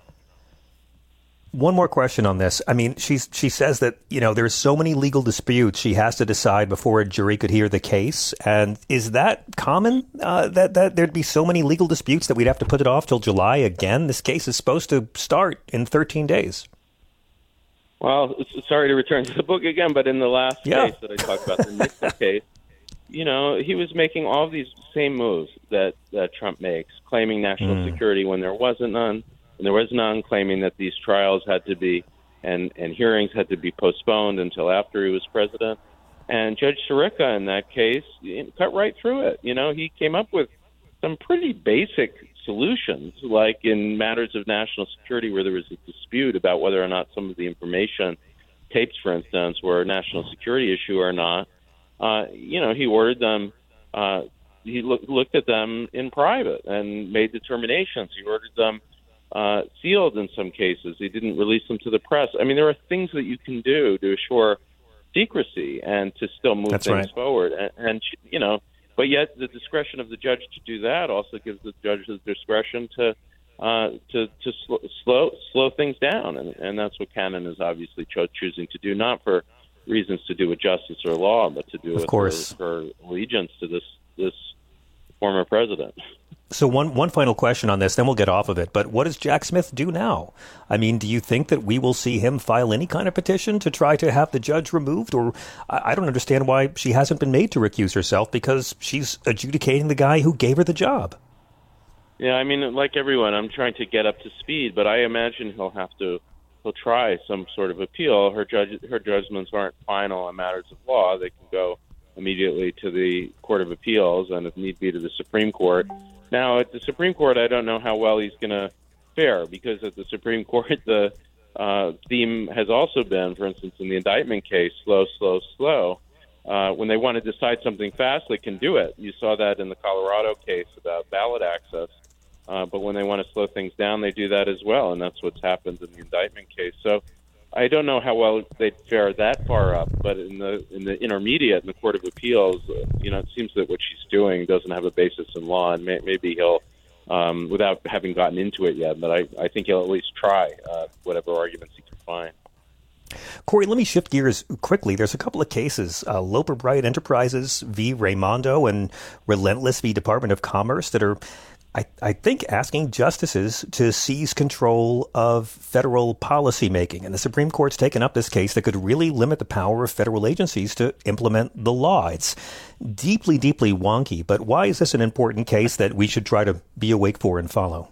One more question on this. I mean, she's she says that, you know, there's so many legal disputes she has to decide before a jury could hear the case. And is that common, uh, that, that there'd be so many legal disputes that we'd have to put it off till July again? This case is supposed to start in thirteen days. Well, sorry to return to the book again, but in the last yeah. case that I talked about, the Nixon case, you know, he was making all of these same moves that, that Trump makes, claiming national mm. security when there wasn't none. And there was none, claiming that these trials had to be and, and hearings had to be postponed until after he was president. And Judge Sirica in that case cut right through it. You know, he came up with some pretty basic solutions, like in matters of national security where there was a dispute about whether or not some of the information, tapes, for instance, were a national security issue or not. Uh, you know, he ordered them, uh, he look, looked at them in private and made determinations. He ordered them uh, sealed in some cases. He didn't release them to the press. I mean, there are things that you can do to assure secrecy and to still move That's things right. forward. And, and, you know, but yet the discretion of the judge to do that also gives the judge the discretion to uh, to to sl- slow slow things down, and, and that's what Cannon is obviously cho- choosing to do, not for reasons to do with justice or law, but to do Of with course. her, her allegiance to this this former president. So one one final question on this, then we'll get off of it. But what does Jack Smith do now? I mean, do you think that we will see him file any kind of petition to try to have the judge removed? Or I, I don't understand why she hasn't been made to recuse herself, because she's adjudicating the guy who gave her the job. Yeah, I mean, like everyone, I'm trying to get up to speed, but I imagine he'll have to he'll try some sort of appeal. Her judge her judgments aren't final on matters of law. They can go immediately to the Court of Appeals and, if need be, to the Supreme Court. Now, at the Supreme Court, I don't know how well he's going to fare, because at the Supreme Court, the uh, theme has also been, for instance, in the indictment case, slow, slow, slow. Uh, when they want to decide something fast, they can do it. You saw that in the Colorado case about ballot access. Uh, but when they want to slow things down, they do that as well, and that's what's happened in the indictment case. So I don't know how well they'd fare that far up, but in the in the intermediate, in the Court of Appeals, uh, you know, it seems that what she's doing doesn't have a basis in law, and may, maybe he'll, um, without having gotten into it yet, but I, I think he'll at least try uh, whatever arguments he can find. Corey, let me shift gears quickly. There's a couple of cases, uh, Loper Bright Enterprises v. Raimondo and Relentless v. Department of Commerce, that are, I, I think, asking justices to seize control of federal policymaking. And the Supreme Court's taken up this case that could really limit the power of federal agencies to implement the law. It's deeply, deeply wonky. But why is this an important case that we should try to be awake for and follow?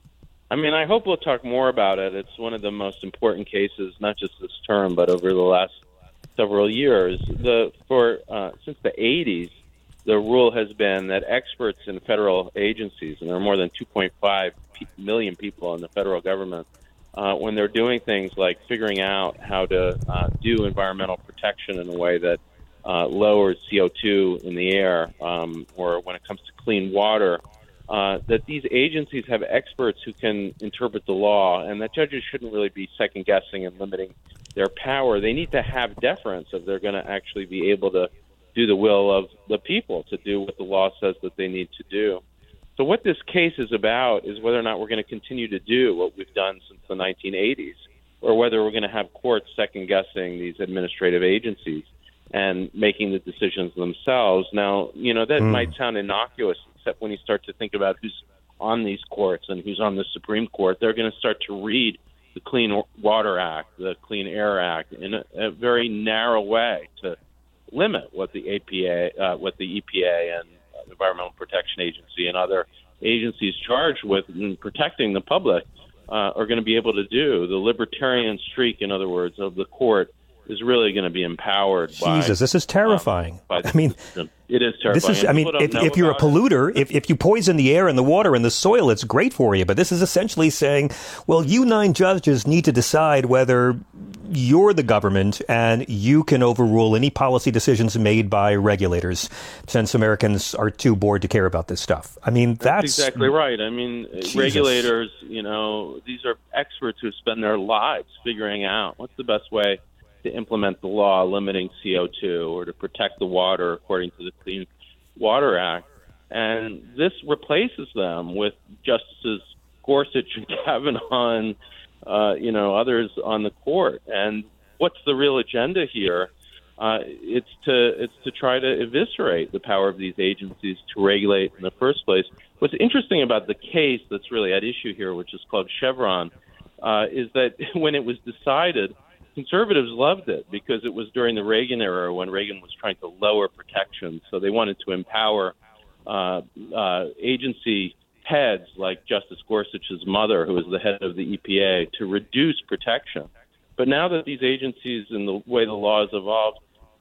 I mean, I hope we'll talk more about it. It's one of the most important cases, not just this term, but over the last several years. The for uh, since the eighties, the rule has been that experts in federal agencies, and there are more than two point five million people in the federal government, uh, when they're doing things like figuring out how to uh, do environmental protection in a way that uh, lowers C O two in the air, um, or when it comes to clean water, uh, that these agencies have experts who can interpret the law, and that judges shouldn't really be second-guessing and limiting their power. They need to have deference if they're going to actually be able to do the will of the people, to do what the law says that they need to do. So what this case is about is whether or not we're going to continue to do what we've done since the nineteen eighties, or whether we're going to have courts second-guessing these administrative agencies and making the decisions themselves. Now, you know, that mm. might sound innocuous, except when you start to think about who's on these courts and who's on the Supreme Court. They're going to start to read the Clean Water Act, the Clean Air Act, in a, a very narrow way to limit what the A P A, uh, what the E P A and uh, Environmental Protection Agency and other agencies charged with in protecting the public uh, are going to be able to do. The libertarian streak, in other words, of the court is really going to be empowered by... Jesus, this is terrifying. Um, by the I mean... system. It is terrifying. This is, I mean, if, if you're a polluter, if, if you poison the air and the water and the soil, it's great for you. But this is essentially saying, well, you nine judges need to decide whether you're the government and you can overrule any policy decisions made by regulators, since Americans are too bored to care about this stuff. I mean, that's... That's exactly right. I mean, Jesus. Regulators, you know, these are experts who spend their lives figuring out what's the best way to implement the law limiting C O two or to protect the water according to the Clean Water Act. And this replaces them with Justices Gorsuch and Kavanaugh and, uh, you know, others on the court. And what's the real agenda here? Uh, it's to it's to try to eviscerate the power of these agencies to regulate in the first place. What's interesting about the case that's really at issue here, which is called Chevron, uh, is that when it was decided, conservatives loved it because it was during the Reagan era when Reagan was trying to lower protections. So they wanted to empower uh, uh, agency heads like Justice Gorsuch's mother, who was the head of the E P A, to reduce protection. But now that these agencies and the way the law has evolved,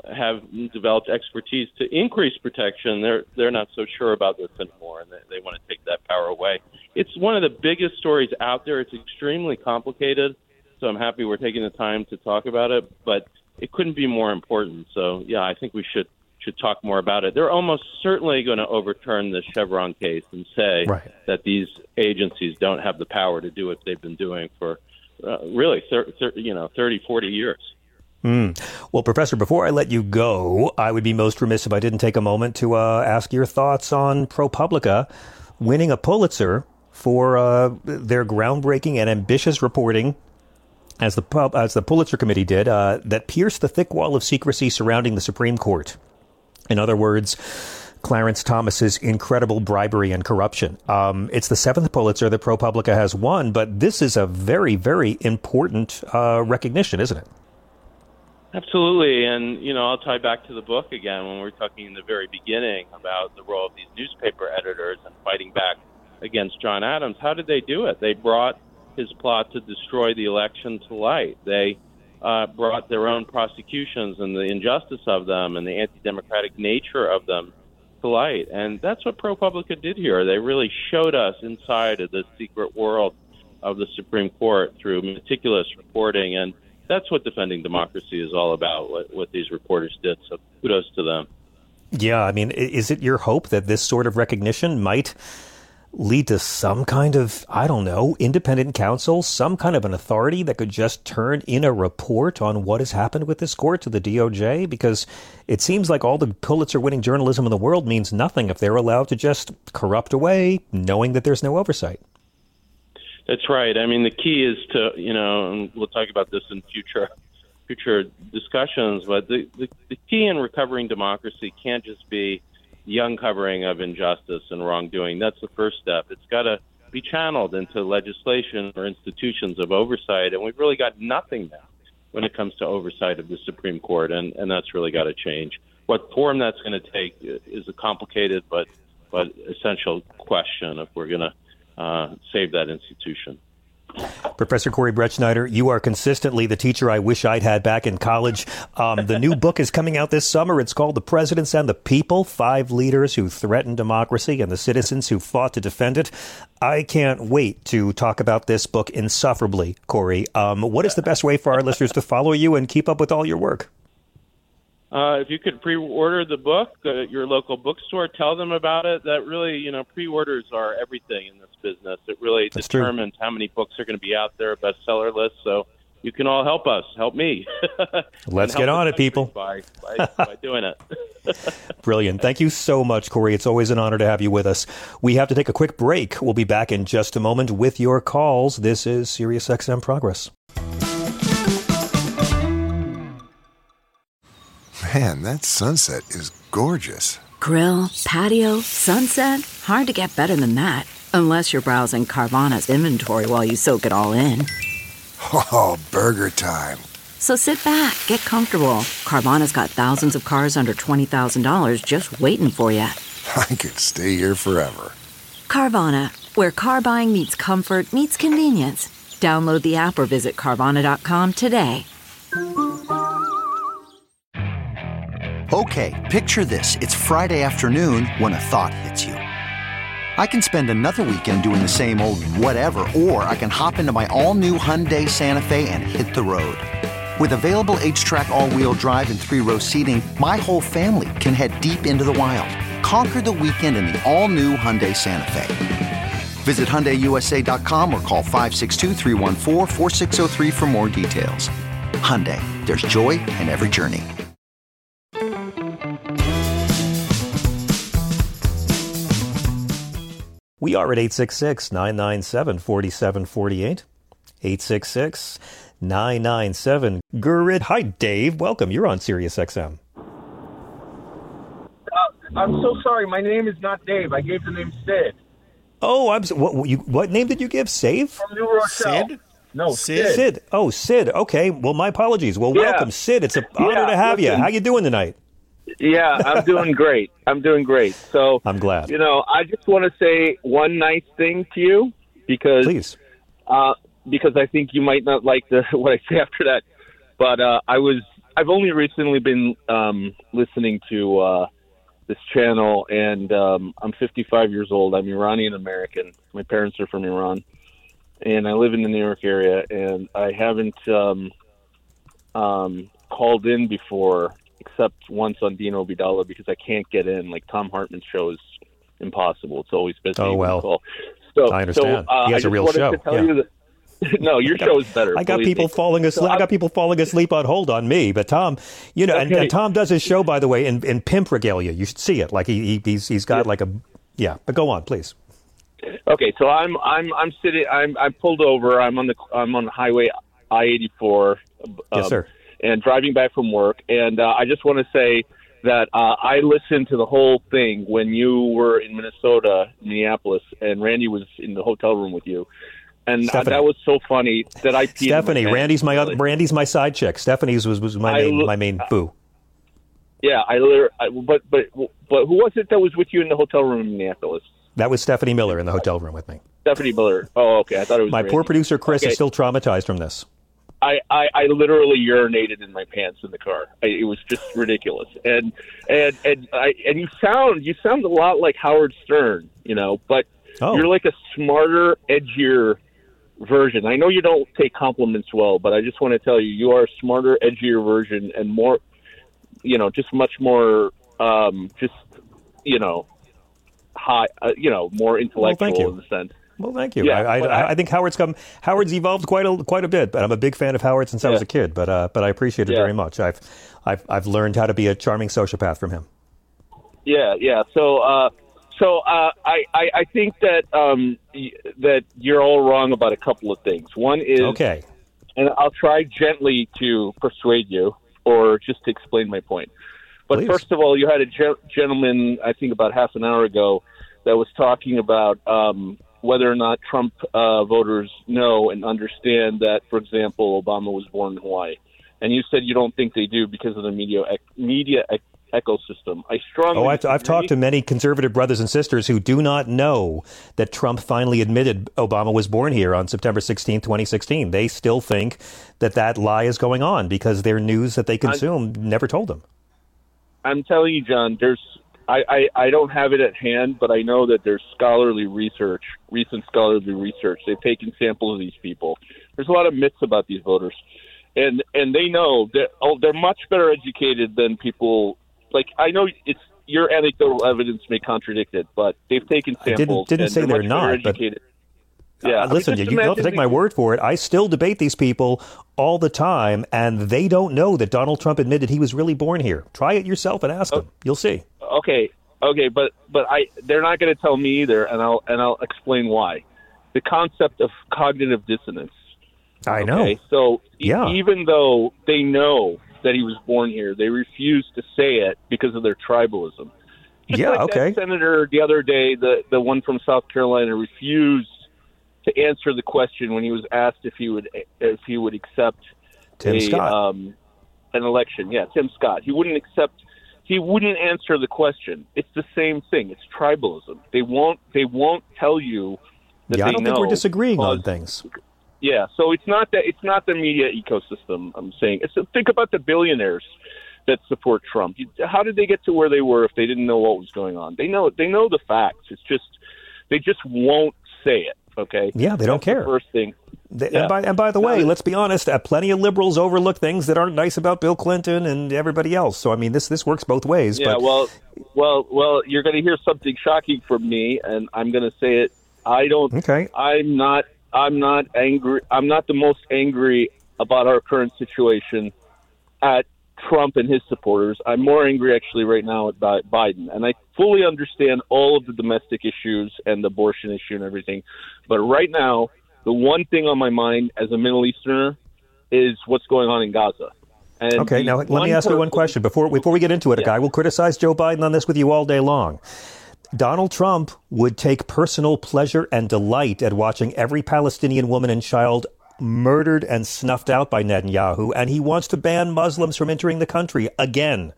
have developed expertise to increase protection, they're they're not so sure about this anymore, and they, they want to take that power away. It's one of the biggest stories out there. It's extremely complicated, so I'm happy we're taking the time to talk about it, but it couldn't be more important. So, yeah, I think we should should talk more about it. They're almost certainly going to overturn the Chevron case and say right. that these agencies don't have the power to do what they've been doing for uh, really, thir- thir- you know, thirty, forty years. Mm. Well, Professor, before I let you go, I would be most remiss if I didn't take a moment to uh, ask your thoughts on ProPublica winning a Pulitzer for uh, their groundbreaking and ambitious reporting, as the as the Pulitzer Committee did, uh, that pierced the thick wall of secrecy surrounding the Supreme Court. In other words, Clarence Thomas's incredible bribery and corruption. Um, it's the seventh Pulitzer that ProPublica has won, but this is a very, very important uh, recognition, isn't it? Absolutely. And, you know, I'll tie back to the book again when we were talking in the very beginning about the role of these newspaper editors and fighting back against John Adams. How did they do it? They brought his plot to destroy the election to light. They uh, brought their own prosecutions and the injustice of them and the anti-democratic nature of them to light. And that's what ProPublica did here. They really showed us inside of the secret world of the Supreme Court through meticulous reporting. And that's what defending democracy is all about, what, what these reporters did. So kudos to them. Yeah, I mean, is it your hope that this sort of recognition might lead to some kind of, I don't know, independent counsel, some kind of an authority that could just turn in a report on what has happened with this court to the D O J? Because it seems like all the Pulitzer-winning journalism in the world means nothing if they're allowed to just corrupt away, knowing that there's no oversight. That's right. I mean, the key is to, you know, and we'll talk about this in future future discussions, but the, the, the key in recovering democracy can't just be the uncovering of injustice and wrongdoing. That's the first step. It's got to be channeled into legislation or institutions of oversight, and we've really got nothing now when it comes to oversight of the Supreme Court, and, and that's really got to change. What form that's going to take is a complicated but but essential question if we're going to Uh, save that institution. Professor Corey Brettschneider, you are consistently the teacher I wish I'd had back in college. Um, the new book is coming out this summer. It's called The Presidents and the People, Five Leaders Who Threatened Democracy and the Citizens Who Fought to Defend It. I can't wait to talk about this book insufferably, Corey. Um, what is the best way for our listeners to follow you and keep up with all your work? Uh, if you could pre-order the book at your local bookstore, tell them about it. That really, you know, pre-orders are everything in this business. It really That's determines true. how many books are going to be out there, bestseller list. So you can all help us, help me. Let's get on it, people. By, by, by doing it. Brilliant. Thank you so much, Corey. It's always an honor to have you with us. We have to take a quick break. We'll be back in just a moment with your calls. This is SiriusXM Progress. Man, that sunset is gorgeous. Grill, patio, sunset. Hard to get better than that. Unless you're browsing Carvana's inventory while you soak it all in. Oh, burger time. So sit back, get comfortable. Carvana's got thousands of cars under twenty thousand dollars just waiting for you. I could stay here forever. Carvana, where car buying meets comfort, meets convenience. Download the app or visit Carvana dot com today. Okay, picture this. It's Friday afternoon when a thought hits you. I can spend another weekend doing the same old whatever, or I can hop into my all-new Hyundai Santa Fe and hit the road. With available H-Track all-wheel drive and three-row seating, my whole family can head deep into the wild. Conquer the weekend in the all-new Hyundai Santa Fe. Visit Hyundai U S A dot com or call five six two, three one four, four six zero three for more details. Hyundai, there's joy in every journey. We are at eight six six, nine nine seven, four seven four eight. eight six six, nine nine seven, G U R I D. Hi, Dave. Welcome. You're on SiriusXM. Uh, I'm so sorry. My name is not Dave. I gave the name Sid. Oh, I'm. What, you, what name did you give? Save? From New Rochelle. Sid? No, Sid. Sid. Sid. Oh, Sid. Okay. Well, my apologies. Well, Yeah. welcome, Sid. It's an honor Yeah, to have listen. you. How you doing tonight? Yeah, I'm doing great. I'm doing great. So I'm glad. You know, I just want to say one nice thing to you because Please. Uh, because I think you might not like the what I say after that. But uh, I was I've only recently been um, listening to uh, this channel, and um, I'm fifty-five years old. I'm Iranian American. My parents are from Iran, and I live in the New York area. And I haven't um, um, called in before, except once on Dino Bidala, because I can't get in. Like Tom Hartman's show is impossible. It's always busy. Oh well, call. So, I understand. So, uh, he has I a real show. To tell Yeah. you that, no, your got, show is better. I got people me. falling asleep. So I got people falling asleep on hold on me. But Tom, you know, okay. and, and Tom does his show, by the way, in, in pimp regalia. You should see it. Like he, he he's he's got yeah. like a yeah. But go on, please. Okay, so I'm I'm I'm sitting. I'm I'm pulled over. I'm on the I'm on the highway I eighty-four. Um, yes, sir. And driving back from work, and uh, I just want to say that uh, I listened to the whole thing when you were in Minnesota, Minneapolis, and Randy was in the hotel room with you. And uh, that was so funny that I peed Stephanie, my Randy's my other, Randy's my side chick. Stephanie's was, was my main I, my main boo. Yeah, I, I but but but who was it that was with you in the hotel room in Minneapolis? That was Stephanie Miller in the hotel room with me. Stephanie Miller. Oh, okay. I thought it was my Randy. Poor producer Chris okay. is still traumatized from this. I, I, I literally urinated in my pants in the car. I, it was just ridiculous. And and and I and you sound you sound a lot like Howard Stern, you know, but oh. you're like a smarter, edgier version. I know you don't take compliments well, but I just want to tell you, you are a smarter, edgier version, and more, you know, just much more, um, just you know, high, uh, you know, more intellectual well, in the sense. Well, thank you. Yeah, I, I, I, I think Howard's come. Howard's evolved quite a quite a bit, but I'm a big fan of Howard since yeah. I was a kid. But uh, but I appreciate it yeah. very much. I've I've I've learned how to be a charming sociopath from him. Yeah, yeah. So. Uh, So uh, I, I, I think that um, y- that you're all wrong about a couple of things. One is, okay, and I'll try gently to persuade you or just to explain my point. But Please. First of all, you had a ge- gentleman, I think about half an hour ago, that was talking about um, whether or not Trump uh, voters know and understand that, for example, Obama was born in Hawaii. And you said you don't think they do because of the media media ecosystem. I strongly Oh, I've, I've talked to many conservative brothers and sisters who do not know that Trump finally admitted Obama was born here on September sixteenth, twenty sixteen. They still think that that lie is going on because their news that they consume I'm, never told them. I'm telling you, John, there's I, I, I don't have it at hand, but I know that there's scholarly research, recent scholarly research. They've taken samples of these people. There's a lot of myths about these voters. And and they know that oh, they're much better educated than people. Like, I know it's your anecdotal evidence may contradict it, but they've taken samples. I didn't, didn't and say they're, they're not, but yeah. Uh, listen, I mean, you, you don't have to take my word for it. I still debate these people all the time, and they don't know that Donald Trump admitted he was really born here. Try it yourself and ask oh, them. You'll see. Okay, okay, but but I they're not going to tell me either, and I'll and I'll explain why. The concept of cognitive dissonance. I know. Okay, so yeah. e- even though they know that he was born here, they refuse to say it because of their tribalism. Just yeah, like okay. That senator the other day, the the one from South Carolina, refused to answer the question when he was asked if he would if he would accept Tim a, Scott. Um, an election. Yeah, Tim Scott. He wouldn't accept. He wouldn't answer the question. It's the same thing. It's tribalism. They won't. They won't tell you that yeah, they I don't know. think we're disagreeing because, on things. Yeah, so it's not that it's not the media ecosystem. I'm saying. It's think about the billionaires that support Trump. How did they get to where they were if they didn't know what was going on? They know. They know the facts. It's just they just won't say it. Okay. Yeah, they don't That's care. The first thing. They, yeah. and, by, and by the way, let's be honest, uh, plenty of liberals overlook things that aren't nice about Bill Clinton and everybody else. So, I mean, this this works both ways. Yeah, but... well, well, well, you're going to hear something shocking from me, and I'm going to say it. I don't. Okay. I'm not. I'm not angry. I'm not the most angry about our current situation at Trump and his supporters. I'm more angry actually right now at Biden. And I fully understand all of the domestic issues and the abortion issue and everything. But right now, the one thing on my mind as a Middle Easterner is what's going on in Gaza. And okay, now let me ask person, you one question. Before, before we get into it, yeah. a guy will criticize Joe Biden on this with you all day long. Donald Trump would take personal pleasure and delight at watching every Palestinian woman and child murdered and snuffed out by Netanyahu, and he wants to ban Muslims from entering the country again.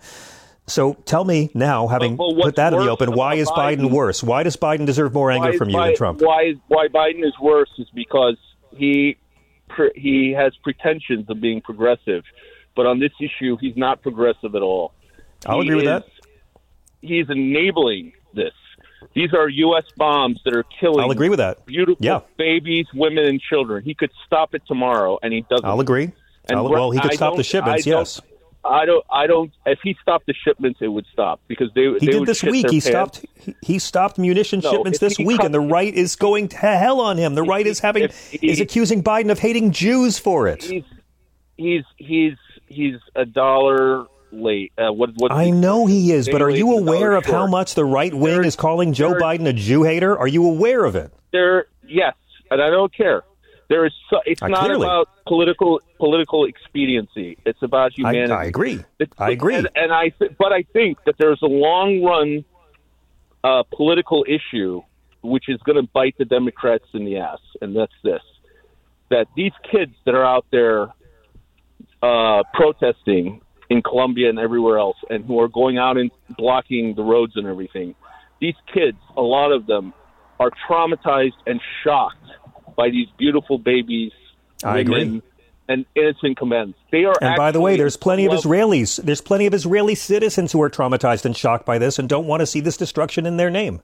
So tell me now, having well, well, put that in the open, why is Biden, Biden worse? Why does Biden deserve more anger from you Biden, than Trump? Why, why Biden is worse is because he he has pretensions of being progressive, but on this issue, he's not progressive at all. I'll he agree with is, that. He's enabling this. These are U S bombs that are killing I'll agree with that. beautiful Yeah. babies, women, and children. He could stop it tomorrow, and he doesn't. I'll agree. And I'll, well, he could I stop the don't- shipments, I don't- yes. I don't. I don't. If he stopped the shipments, it would stop because they. He they did would this shit week. their He pants. stopped. He, he stopped munition No, shipments if this he week, cut- and the right is going to hell on him. The right is having if he- is accusing Biden of hating Jews for it. He's he's he's he's a dollar late. Uh, what what? I know he is, but are you Anyway, aware of short. how much the right wing is calling Joe Biden a Jew hater? Are you aware of it? There, yes, and I don't care. There is. So, it's Uh, not clearly. about political political expediency. It's about I, humanity. I agree. It's- I agree. And, and I, th- but I think that there's a long run uh, political issue which is going to bite the Democrats in the ass, and that's this: that these kids that are out there uh, protesting in Colombia and everywhere else, and who are going out and blocking the roads and everything, these kids, a lot of them, are traumatized and shocked by these beautiful babies, I women, agree. and innocent combatants. They are. And by the way, actually there's plenty of love- Israelis. There's plenty of Israeli citizens who are traumatized and shocked by this and don't want to see this destruction in their name.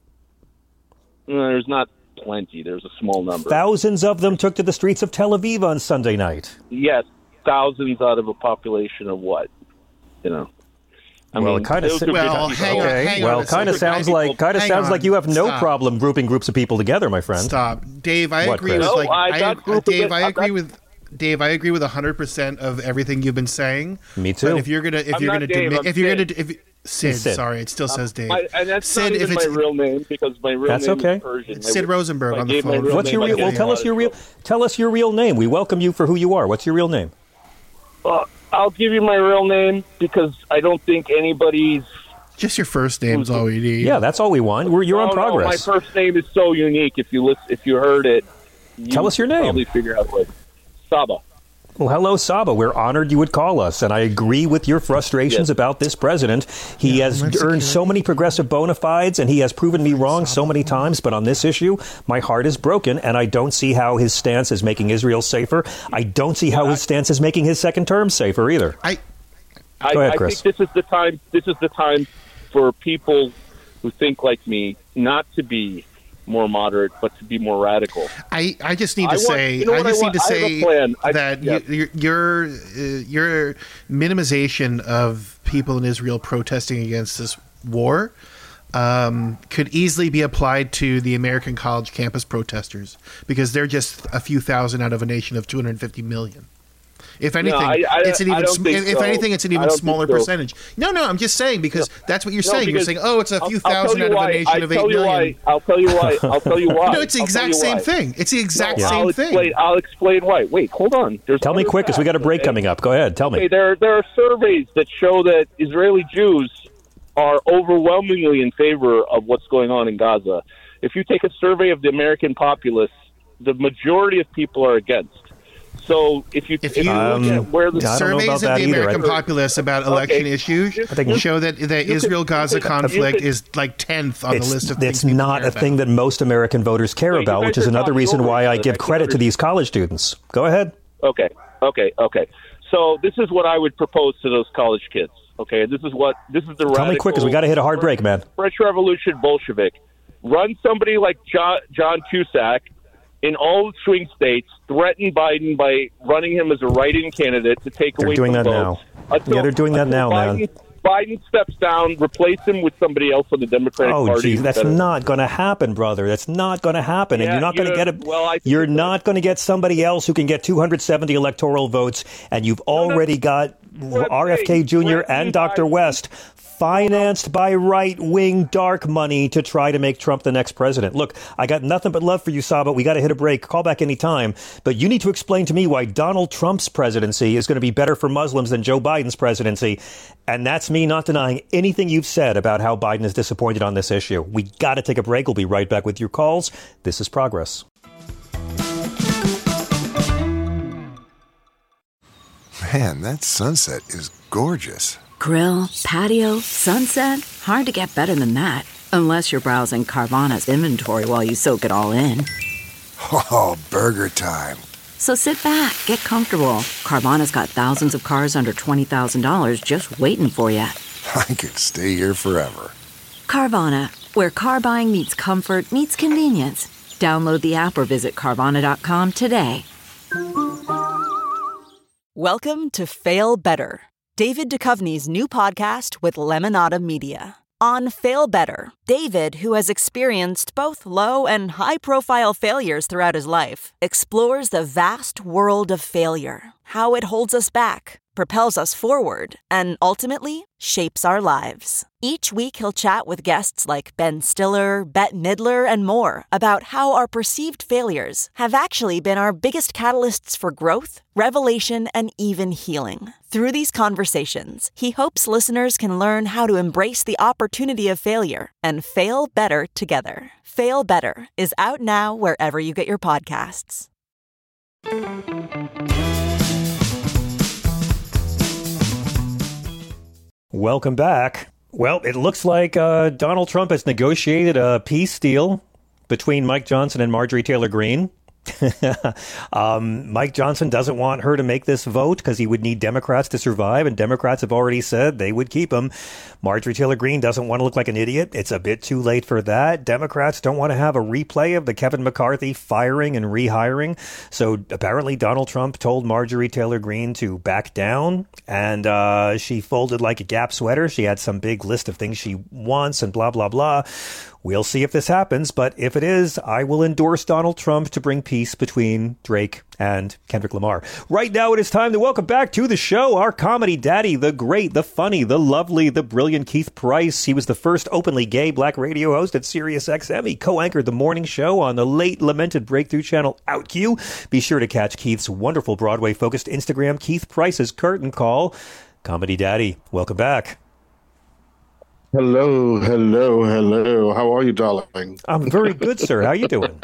No, there's not plenty. There's a small number. Thousands of them took to the streets of Tel Aviv on Sunday night. Yes, thousands out of a population of what? You know. I well, mean, it kind of those are Well, big hang people. on, okay. hang on well, a kind of second. sounds like kind of Hang sounds on. like you have no Stop. problem grouping groups of people together, my friend. Stop, Dave. I What, agree Chris? with No, like I I, got uh, group of Dave. it. I I agree got- with Dave. I agree with a hundred percent of everything you've been saying. Me too. But if you're gonna, if I'm you're not gonna, Dave, demi- I'm if you're Sid. gonna, if Sid, Sid. sorry, it still says Dave. I, and that's Sid, not if even it's my real name because my real That's name okay. is Persian. It's Sid I- Rosenberg I on the gave my phone. real What's name, your I real? Well, gave tell a us lot your of real. trouble. Tell us your real name. We welcome you for who you are. What's your real name? Uh, I'll give you my real name because I don't think anybody's. Just your first name is all we need. Yeah, that's all we want. We're, you're Oh, on no, progress. my first name is so unique. If you listen, if you heard it, you Tell us your name. Probably figure out what. Saba. Well, hello, Saba. We're honored you would call us, and I agree with your frustrations Yes. about this president. He Yeah, has Homeland earned so Security. many progressive bona fides, and he has proven me wrong so many times. But on this issue, my heart is broken, and I don't see how his stance is making Israel safer. I don't see how his stance is making his second term safer either. I I, Go ahead, I Chris. think this is the time. This is the time for people who think like me not to be more moderate, but to be more radical. I, I just need I to want- say you know I what I just want? need to I have a say plan. I- that yeah. you, your your uh, your minimization of people in Israel protesting against this war um, could easily be applied to the American college campus protesters because they're just a few thousand out of a nation of two hundred fifty million. If anything, I- I- it's an I even don't sm- think if, if so. anything, it's an I even don't smaller think so. percentage. No, no, I'm just saying because that's what you're No, saying. You're because saying, oh, it's a few I'll- I'll thousand tell out you of a why. nation I'll of eight tell you million. why. I'll tell you why. I'll tell you why. No, it's the I'll tell exact you same why. thing. It's the exact No, same I'll thing. explain, I'll explain why. Wait, hold on. There's Tell me other quick, because we got a facts, break okay? coming up. Go ahead. Tell Okay, me. there there are surveys that show that Israeli Jews are overwhelmingly in favor of what's going on in Gaza. If you take a survey of the American populace, the majority of people are against. So if you, if you- you look Um, at where the I don't know Surveys about of that the either. American I- populace about election Okay. issues I think- show that the you could- Israel-Gaza you could- conflict you could- is like tenth on It's, the list of it's things people not care a thing about. that most American voters care Wait, you about, guys which is are another talking reason over why each I other. give I can't credit to these college students. Go ahead. Okay, okay, okay. So this is what I would propose to those college kids. Okay, this is what this is the Tell me quick, because we got to hit a hard break, man. French Revolution Bolshevik. Run somebody like John, John Cusack in all swing states, threaten Biden by running him as a write-in candidate to take They're away doing some that votes. now. Until- Yeah, they're doing that until now, Biden, man. Biden steps down, replace him with somebody else on the Democratic Oh, Party. geez, that's Better. not going to happen, brother. That's not going to happen, and Yeah, you're not going to you- get a. well, I think you're it's not going to get somebody else who can get two hundred seventy electoral votes, and you've already got What R F K they- Junior what and they- Doctor West financed by right-wing dark money to try to make Trump the next president. Look, I got nothing but love for you, Saba. We got to hit a break. Call back anytime. But you need to explain to me why Donald Trump's presidency is going to be better for Muslims than Joe Biden's presidency. And that's me not denying anything you've said about how Biden is disappointed on this issue. We got to take a break. We'll be right back with your calls. This is Progress. Man, that sunset is gorgeous. Grill, patio, sunset. Hard to get better than that. Unless you're browsing Carvana's inventory while you soak it all in. Oh, burger time. So sit back, get comfortable. Carvana's got thousands of cars under twenty thousand dollars just waiting for you. I could stay here forever. Carvana, where car buying meets comfort meets convenience. Download the app or visit Carvana dot com today. Welcome to Fail Better, David Duchovny's new podcast with Lemonada Media. On Fail Better, David, who has experienced both low and high-profile failures throughout his life, explores the vast world of failure, how it holds us back, propels us forward, and ultimately shapes our lives. Each week he'll chat with guests like Ben Stiller, Bette Midler, and more about how our perceived failures have actually been our biggest catalysts for growth, revelation, and even healing. Through these conversations, he hopes listeners can learn how to embrace the opportunity of failure and fail better together. Fail Better is out now wherever you get your podcasts. Welcome back. Well, it looks like uh, Donald Trump has negotiated a peace deal between Mike Johnson and Marjorie Taylor Greene. um, Mike Johnson doesn't want her to make this vote because he would need Democrats to survive, and Democrats have already said they would keep him. Marjorie Taylor Greene doesn't want to look like an idiot. It's a bit too late for that. Democrats don't want to have a replay of the Kevin McCarthy firing and rehiring. So apparently Donald Trump told Marjorie Taylor Greene to back down, and uh, she folded like a Gap sweater. She had some big list of things she wants and blah, blah, blah. We'll see if this happens, but if it is, I will endorse Donald Trump to bring peace between Drake and Kendrick Lamar. Right now, it is time to welcome back to the show our comedy daddy, the great, the funny, the lovely, the brilliant Keith Price. He was the first openly gay black radio host at Sirius X M. He co-anchored the morning show on the late lamented breakthrough channel OutQ. Be sure to catch Keith's wonderful Broadway-focused Instagram, Keith Price's Curtain Call. Comedy daddy, welcome back. Hello, hello, hello. How are you, darling? I'm very good, sir. How you doing?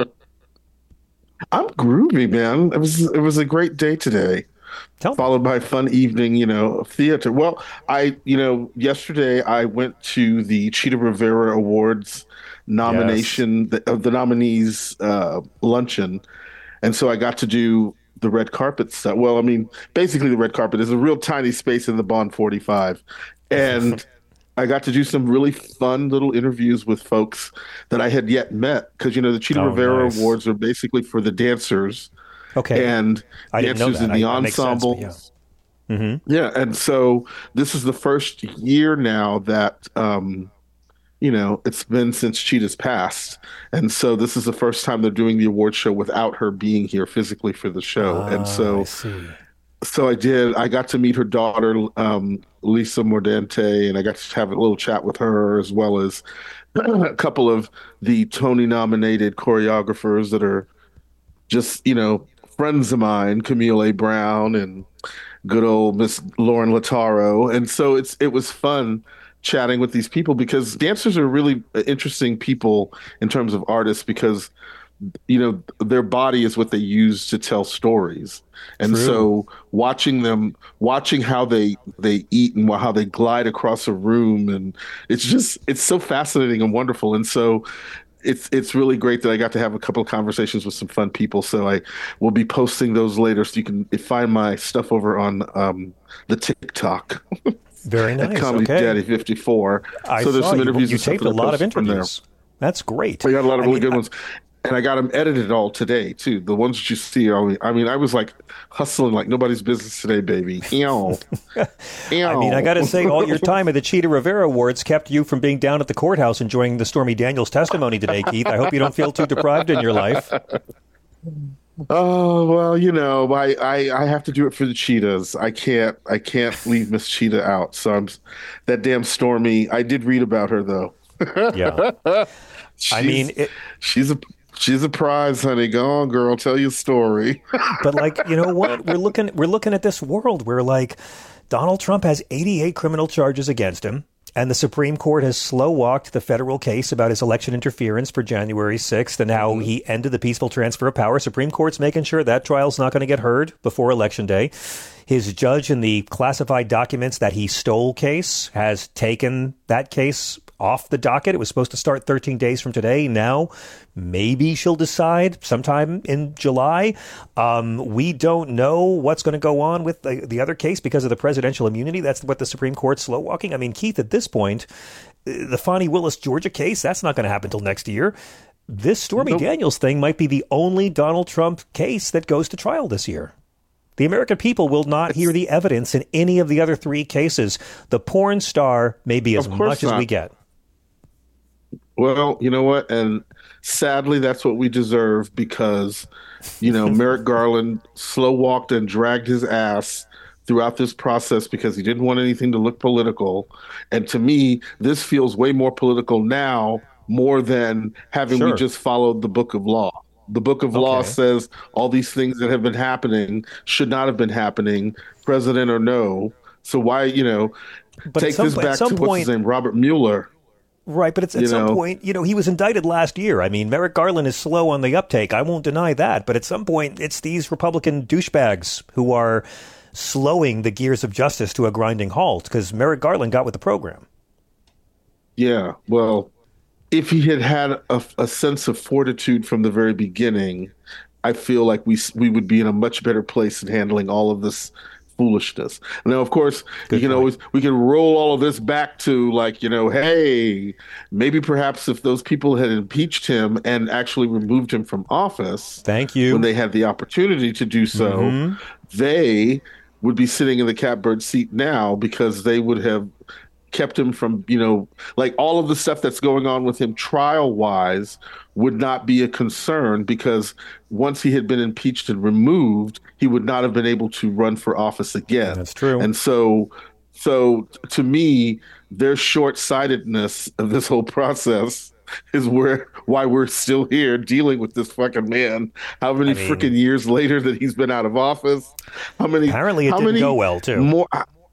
I'm groovy, man. It was it was a great day today. Tell followed by a fun evening, you know, of theater. Well, I, you know, yesterday I went to the Chita Rivera Awards nomination yes. the, of the nominees uh, luncheon, and so I got to do the red carpet stuff. Well, I mean, basically the red carpet is a real tiny space in the Bond forty-five, and I got to do some really fun little interviews with folks that I had yet met, because, you know, the Chita oh, Rivera nice. Awards are basically for the dancers. Okay. And I dancers in the I, ensemble. Sense, yeah. Mm-hmm. yeah. And so this is the first year now that, um, you know, it's been since Chita's passed. And so this is the first time they're doing the award show without her being here physically for the show. Ah, and so I see. So I did. I got to meet her daughter, um, Lisa Mordente, and I got to have a little chat with her, as well as a couple of the Tony-nominated choreographers that are just, you know, friends of mine, Camille A. Brown and good old Miss Lauren Lataro. And so it's it was fun chatting with these people, because dancers are really interesting people in terms of artists, because you know, their body is what they use to tell stories. And True. So watching them, watching how they, they eat and how they glide across a room, and it's just, it's so fascinating and wonderful. And so it's, it's really great that I got to have a couple of conversations with some fun people. So I will be posting those later, so you can find my stuff over on um, the TikTok. Very nice. At Comedy okay. Daddy fifty-four. I so there's saw some you, interviews. You taped a lot of interviews. That's great. We got a lot of I really mean, good I, ones. And I got them edited all today, too. The ones that you see, I mean, I, mean, I was like hustling like nobody's business today, baby. Ew. Ew. I mean, I got to say, all your time at the Chita Rivera Awards kept you from being down at the courthouse enjoying the Stormy Daniels testimony today, Keith. I hope you don't feel too deprived in your life. Oh, well, you know, I, I, I have to do it for the Cheetahs. I can't I can't leave Miss Cheetah out. So I'm that damn Stormy. I did read about her, though. Yeah. I mean, it, she's a she's a prize, honey. Go on, girl, tell your story. But like, you know what? We're looking we're looking at this world where like Donald Trump has eighty-eight criminal charges against him, and the Supreme Court has slow walked the federal case about his election interference for January sixth and how mm-hmm. he ended the peaceful transfer of power. Supreme Court's making sure that trial's not going to get heard before Election Day. His judge in the classified documents that he stole case has taken that case off the docket. It was supposed to start thirteen days from today. Now, maybe she'll decide sometime in July. Um, we don't know what's going to go on with the, the other case because of the presidential immunity. That's what the Supreme Court's slow walking. I mean, Keith, at this point, the Fani Willis Georgia case, that's not going to happen until next year. This Stormy nope. Daniels thing might be the only Donald Trump case that goes to trial this year. The American people will not hear the evidence in any of the other three cases. The porn star may be as much not. as we get. Well, you know what? And sadly, that's what we deserve because, you know, Merrick Garland slow walked and dragged his ass throughout this process because he didn't want anything to look political. And to me, this feels way more political now more than having sure. we just followed the book of law. The book of okay. law says all these things that have been happening should not have been happening, president or no. So why, you know, but take some, this back to point, what's his name, Robert Mueller. Right, but it's, at you some know, point, you know, he was indicted last year. I mean, Merrick Garland is slow on the uptake. I won't deny that. But at some point, it's these Republican douchebags who are slowing the gears of justice to a grinding halt because Merrick Garland got with the program. Yeah, well, if he had had a, a sense of fortitude from the very beginning, I feel like we we would be in a much better place in handling all of this foolishness. Now, of course, Good you can point. always we can roll all of this back to like, you know, hey, maybe perhaps if those people had impeached him and actually removed him from office, thank you, when they had the opportunity to do so, mm-hmm. they would be sitting in the catbird seat now because they would have kept him from, you know, like all of the stuff that's going on with him trial wise would not be a concern because once he had been impeached and removed, he would not have been able to run for office again. That's true. And so, so to me, their short-sightedness of this whole process is where why we're still here dealing with this fucking man. How many I mean, freaking years later that he's been out of office? How many? Apparently, it how didn't many go well too. More.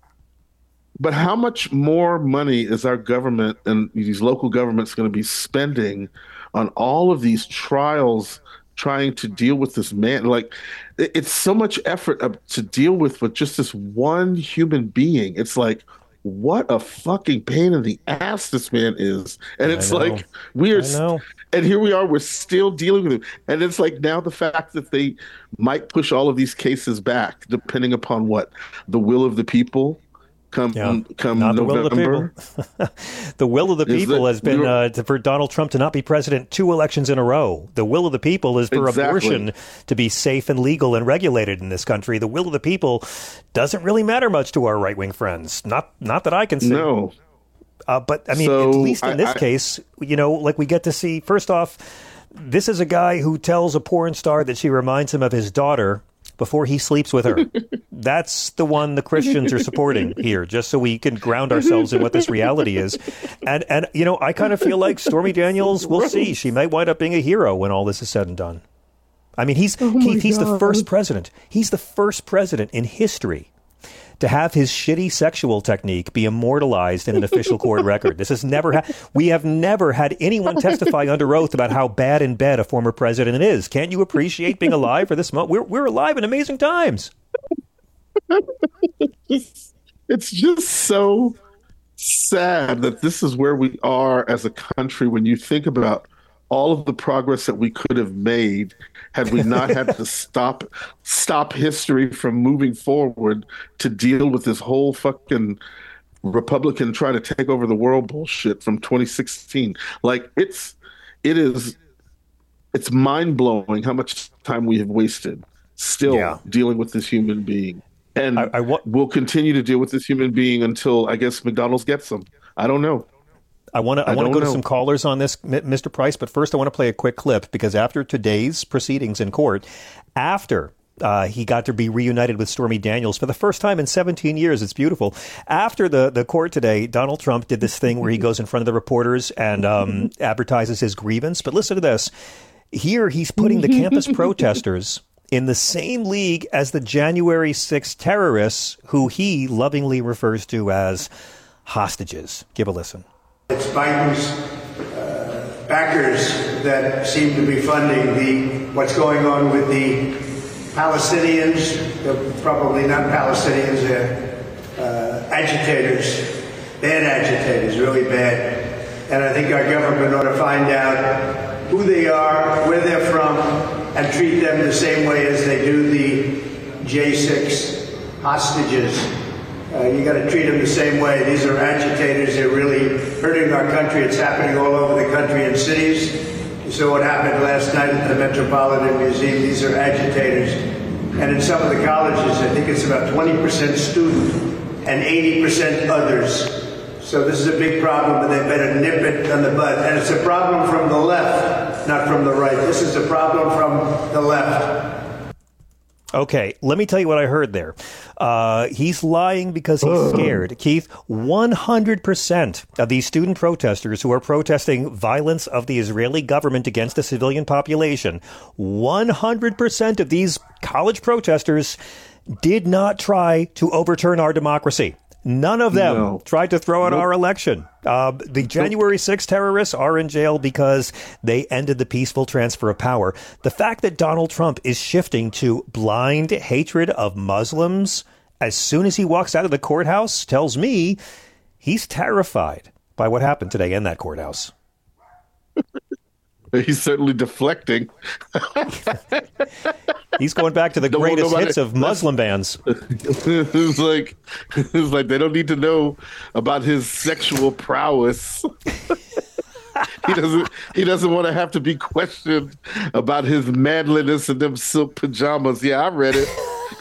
But how much more money is our government and these local governments going to be spending on all of these trials trying to deal with this man? Like, it's so much effort to deal with with just this one human being. It's like, what a fucking pain in the ass this man is. And it's like, we are, and here we are, we're still dealing with him. And it's like now the fact that they might push all of these cases back, depending upon what, the will of the people. Come, yeah. come not November. The will of the people, the will of the people that, has been uh, to, for Donald Trump to not be president two elections in a row. The will of the people is for exactly. abortion to be safe and legal and regulated in this country. The will of the people doesn't really matter much to our right-wing friends. Not not that I can see. No. Uh, but, I mean, so, at least in this I, case, you know, like we get to see, first off, this is a guy who tells a porn star that she reminds him of his daughter before he sleeps with her. That's the one the Christians are supporting here, just so we can ground ourselves in what this reality is. And, and you know, I kind of feel like Stormy Daniels, we'll see. She might wind up being a hero when all this is said and done. I mean, he's oh Keith, he's the first president. He's the first president in history to have his shitty sexual technique be immortalized in an official court record. This has never ha- we have never had anyone testify under oath about how bad in bed a former president is. Can't you appreciate being alive for this moment? We're we're alive in amazing times. It's just so sad that this is where we are as a country when you think about all of the progress that we could have made had we not had to stop stop history from moving forward to deal with this whole fucking Republican trying to take over the world bullshit from twenty sixteen. Like, it's it is it's mind-blowing how much time we have wasted still yeah. dealing with this human being. And I, I wa- we'll continue to deal with this human being until, I guess, McDonald's gets them. I don't know. I want to I, I want to go know. to some callers on this, Mister Price, but first I want to play a quick clip because after today's proceedings in court, after uh, he got to be reunited with Stormy Daniels for the first time in seventeen years, it's beautiful. After the, the court today, Donald Trump did this thing where he goes in front of the reporters and um, advertises his grievance. But listen to this. Here he's putting the campus protesters in the same league as the January sixth terrorists who he lovingly refers to as hostages. Give a listen. It's Biden's uh, backers that seem to be funding the what's going on with the Palestinians. They're probably not Palestinians, they're uh, agitators, bad agitators, really bad. And I think our government ought to find out who they are, where they're from, and treat them the same way as they do the J six hostages. Uh, you got to treat them the same way. These are agitators. They're really hurting our country. It's happening all over the country in cities. You saw what happened last night at the Metropolitan Museum. These are agitators. And in some of the colleges, I think it's about twenty percent student and eighty percent others. So this is a big problem, and they better nip it on the bud. And it's a problem from the left, not from the right. This is a problem from the left. Okay, let me tell you what I heard there. Uh, he's lying because he's scared. Keith, one hundred percent of these student protesters who are protesting violence of the Israeli government against the civilian population, one hundred percent of these college protesters did not try to overturn our democracy. None of them no. tried to throw out nope. our election. Uh, the January sixth terrorists are in jail because they ended the peaceful transfer of power. The fact that Donald Trump is shifting to blind hatred of Muslims as soon as he walks out of the courthouse tells me he's terrified by what happened today in that courthouse. He's certainly deflecting. He's going back to the don't greatest hits of Muslim bands. It's like, it's like they don't need to know about his sexual prowess. he doesn't. He doesn't want to have to be questioned about his manliness in them silk pajamas. Yeah, I read it.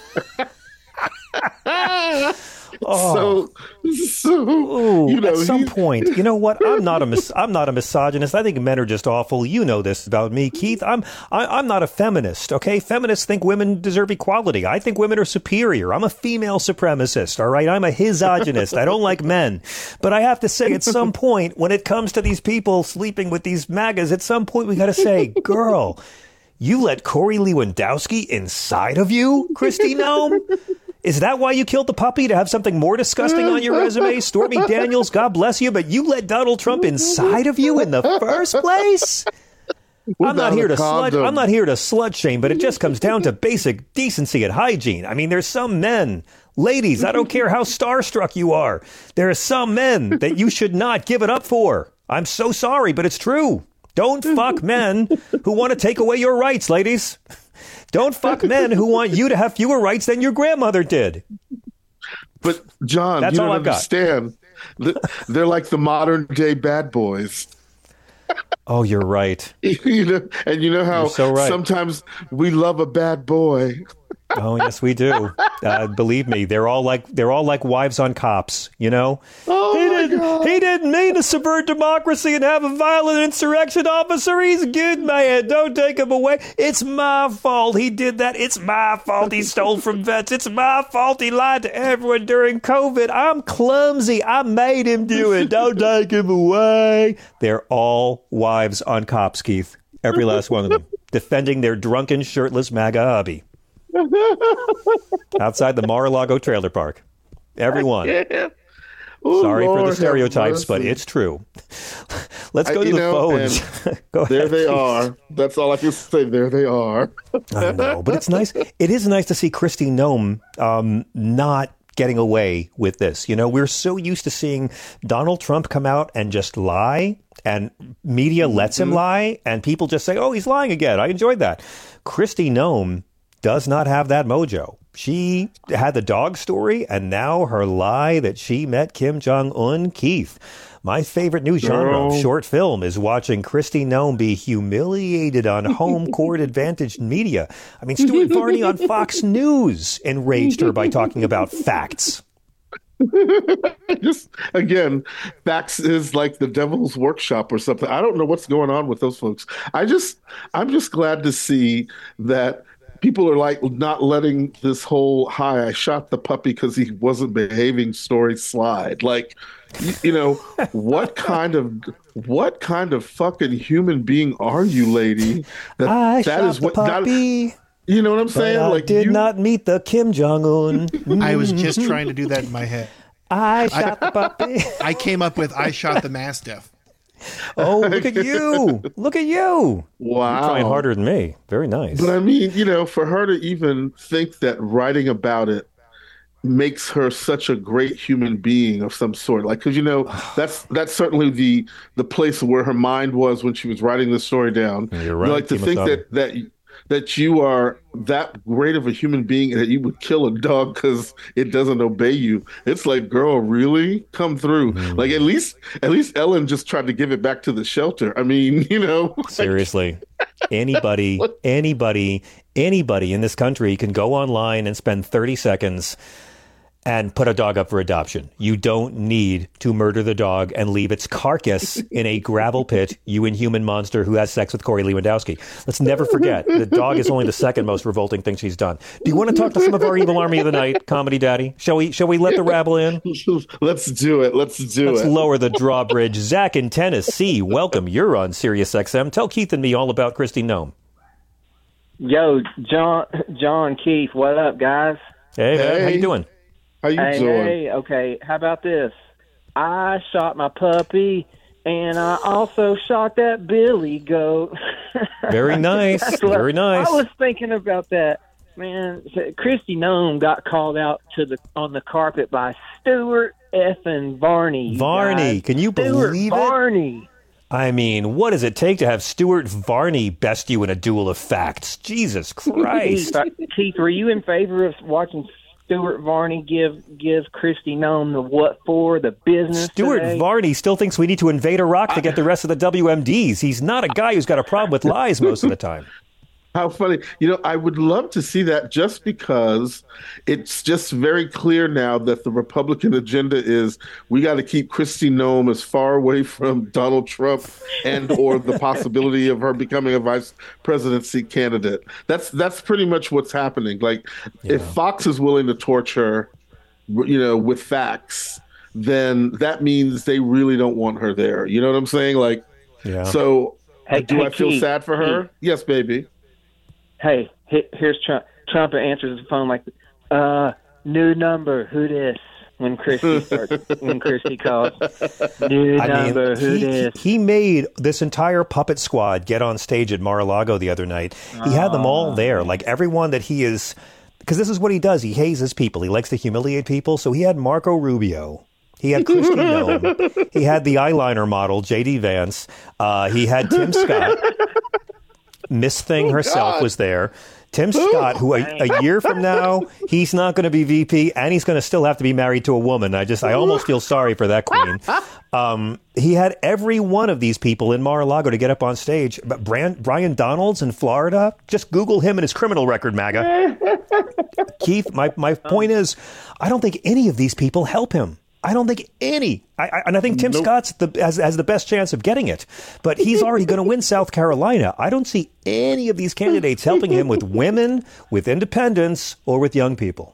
Oh. So, so Ooh, you know, at some he... point, you know what? I'm not a mis- I'm not a misogynist. I think men are just awful. You know this about me, Keith. I'm I, I'm not a feminist. Okay, feminists think women deserve equality. I think women are superior. I'm a female supremacist. All right, I'm a misogynist. I don't like men, but I have to say, at some point, when it comes to these people sleeping with these MAGAs, at some point we got to say, girl, you let Corey Lewandowski inside of you, Kristi Noem? Is that why you killed the puppy, to have something more disgusting on your resume? Stormy Daniels, God bless you, but you let Donald Trump inside of you in the first place? I'm not here to slut. I'm not here to slut shame, but it just comes down to basic decency and hygiene. I mean, there's some men, ladies, I don't care how starstruck you are. There are some men that you should not give it up for. I'm so sorry, but it's true. Don't fuck men who want to take away your rights, ladies. Don't fuck men who want you to have fewer rights than your grandmother did. But, John, That's you don't understand. Got. They're like the modern day bad boys. Oh, you're right. You know, and you know how so right. sometimes we love a bad boy. Oh, yes, we do. Uh, believe me, they're all like they're all like wives on cops, you know? Oh, he, my didn't, God. he didn't mean to subvert democracy and have a violent insurrection, officer. He's a good man. Don't take him away. It's my fault he did that. It's my fault he stole from vets. It's my fault he lied to everyone during COVID. I'm clumsy. I made him do it. Don't take him away. They're all wives on cops, Keith. Every last one of them. Defending their drunken, shirtless MAGA hubby. Outside the Mar-a-Lago trailer park. Everyone. Yeah. Ooh, Sorry Lord for the stereotypes, but it's true. Let's go I, to the know, phones. go there ahead, they please. are. That's all I can say. There they are. I know, but it's nice. It is nice to see Kristi Noem um, not getting away with this. You know, we're so used to seeing Donald Trump come out and just lie, and media lets him lie, and people just say, oh, he's lying again. I enjoyed that. Kristi Noem does not have that mojo. She had the dog story, and now her lie that she met Kim Jong-un. Keith, my favorite new genre of short film is watching Kristi Noem be humiliated on home court advantage media. I mean, Stuart Varney on Fox News enraged her by talking about facts. Just again, facts is like the devil's workshop or something. I don't know what's going on with those folks. I just, I'm just glad to see that people are like not letting this whole "hi, I shot the puppy because he wasn't behaving" story slide. Like, you, you know, what kind of what kind of fucking human being are you, lady? That I that shot is what the puppy. That, you know what I'm saying? I like, did you, not meet the Kim Jong-un. I was just trying to do that in my head. I shot I, the puppy. I came up with "I shot the Mastiff." Oh, look at you. Look at you. Wow. You're trying harder than me. Very nice. But I mean, you know, for her to even think that writing about it makes her such a great human being of some sort. Like, because you know that's that's certainly the the place where her mind was when she was writing the story down. You're right. Like to think that that that you are that great of a human being and that you would kill a dog because it doesn't obey you. It's like, girl, really? Come through. Mm. Like at least at least Ellen just tried to give it back to the shelter. I mean, you know. Seriously. Anybody, anybody, anybody in this country can go online and spend thirty seconds and put a dog up for adoption. You don't need to murder the dog and leave its carcass in a gravel pit, you inhuman monster who has sex with Corey Lewandowski. Let's never forget, the dog is only the second most revolting thing she's done. Do you want to talk to some of our evil army of the night, Comedy Daddy? Shall we Shall we let the rabble in? Let's do it. Let's do Let's it. Let's lower the drawbridge. Zach in Tennessee, welcome. You're on Sirius X M. Tell Keith and me all about Kristi Noem. Yo, John, John, Keith, what up, guys? Hey, man, hey. How you doing? How you hey, doing? Hey, okay, how about this? I shot my puppy, and I also shot that billy goat. Very nice, very nice. I was thinking about that. Man, Kristi Noem got called out to the on the carpet by Stuart effing Varney. Varney, can you Stuart believe Varney. it? Varney. I mean, what does it take to have Stuart Varney best you in a duel of facts? Jesus Christ. Keith, were you in favor of watching Stuart Varney give give Kristi Noem the what for, the business Stuart today? Varney still thinks we need to invade Iraq to get the rest of the W M Ds. He's not a guy who's got a problem with lies most of the time. How funny. You know, I would love to see that just because it's just very clear now that the Republican agenda is we got to keep Kristi Noem as far away from Donald Trump and or the possibility of her becoming a vice presidency candidate. That's that's pretty much what's happening. Like yeah. if Fox is willing to torch her, you know, with facts, then that means they really don't want her there. You know what I'm saying? Like, yeah. So hey, do hey, I feel Keith, sad for her? Keith. Yes, baby. Hey, here's Trump. Trump answers the phone like, uh, new number, who this? When Kristi starts, when Kristi calls, new I number, mean, who he, this? He made this entire puppet squad get on stage at Mar-a-Lago the other night. He had them all there, like everyone that he is, because this is what he does. He hazes people. He likes to humiliate people. So he had Marco Rubio. He had Kristi Noem. He had the eyeliner model, J D Vance. Uh, he had Tim Scott. Miss Thing oh, herself God. was there. Tim Scott, who a, a year from now, he's not going to be V P, and he's going to still have to be married to a woman. I just, I almost feel sorry for that queen. Um, he had every one of these people in Mar-a-Lago to get up on stage. But Brian, Brian Donalds in Florida, just Google him and his criminal record, MAGA. Keith, my, my point is, I don't think any of these people help him. I don't think any. I, I, and I think Tim nope. Scott's the, has, has the best chance of getting it. But he's already going to win South Carolina. I don't see any of these candidates helping him with women, with independents, or with young people.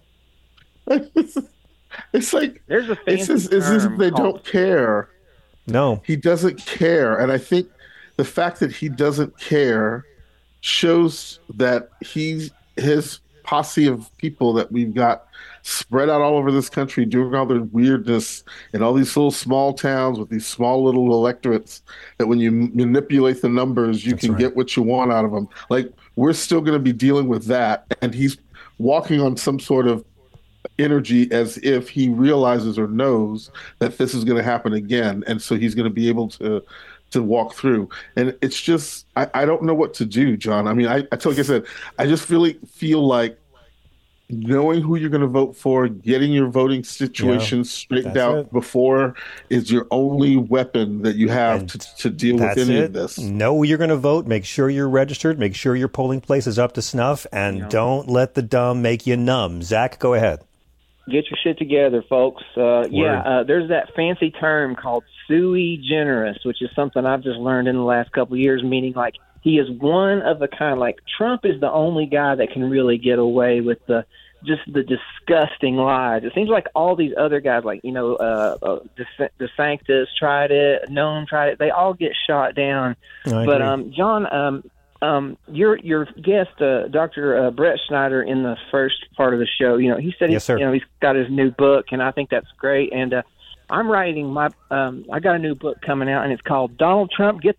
It's like, There's a it's as, it's as if they called... don't care. No. He doesn't care. And I think the fact that he doesn't care shows that he's his posse of people that we've got spread out all over this country doing all their weirdness in all these little small towns with these small little electorates that when you manipulate the numbers, you That's can right. get what you want out of them. Like, we're still going to be dealing with that. And he's walking on some sort of energy as if he realizes or knows that this is going to happen again. And so he's going to be able to to walk through. And it's just, I, I don't know what to do, John. I mean, I, I like I said, I just really feel like knowing who you're going to vote for, getting your voting situation yeah, straightened out it. before is your only weapon that you have to, to deal with any it. of this. Know you're going to vote. Make sure you're registered. Make sure your polling place is up to snuff. And yeah. don't let the dumb make you numb. Zach, go ahead. Get your shit together, folks. Uh, yeah, uh, there's that fancy term called sui generis, which is something I've just learned in the last couple of years, meaning like he is one of a kind. Like Trump is the only guy that can really get away with the just the disgusting lies. It seems like all these other guys, like, you know, uh, uh, DeSantis tried it, Noem tried it. They all get shot down. I but agree. um, John, um, um, your your guest, uh, Doctor Uh, Brett Schneider, in the first part of the show, you know, he said yes, he, you know, he's got his new book, and I think that's great. And uh, I'm writing my, um, I got a new book coming out, and it's called Donald Trump Get the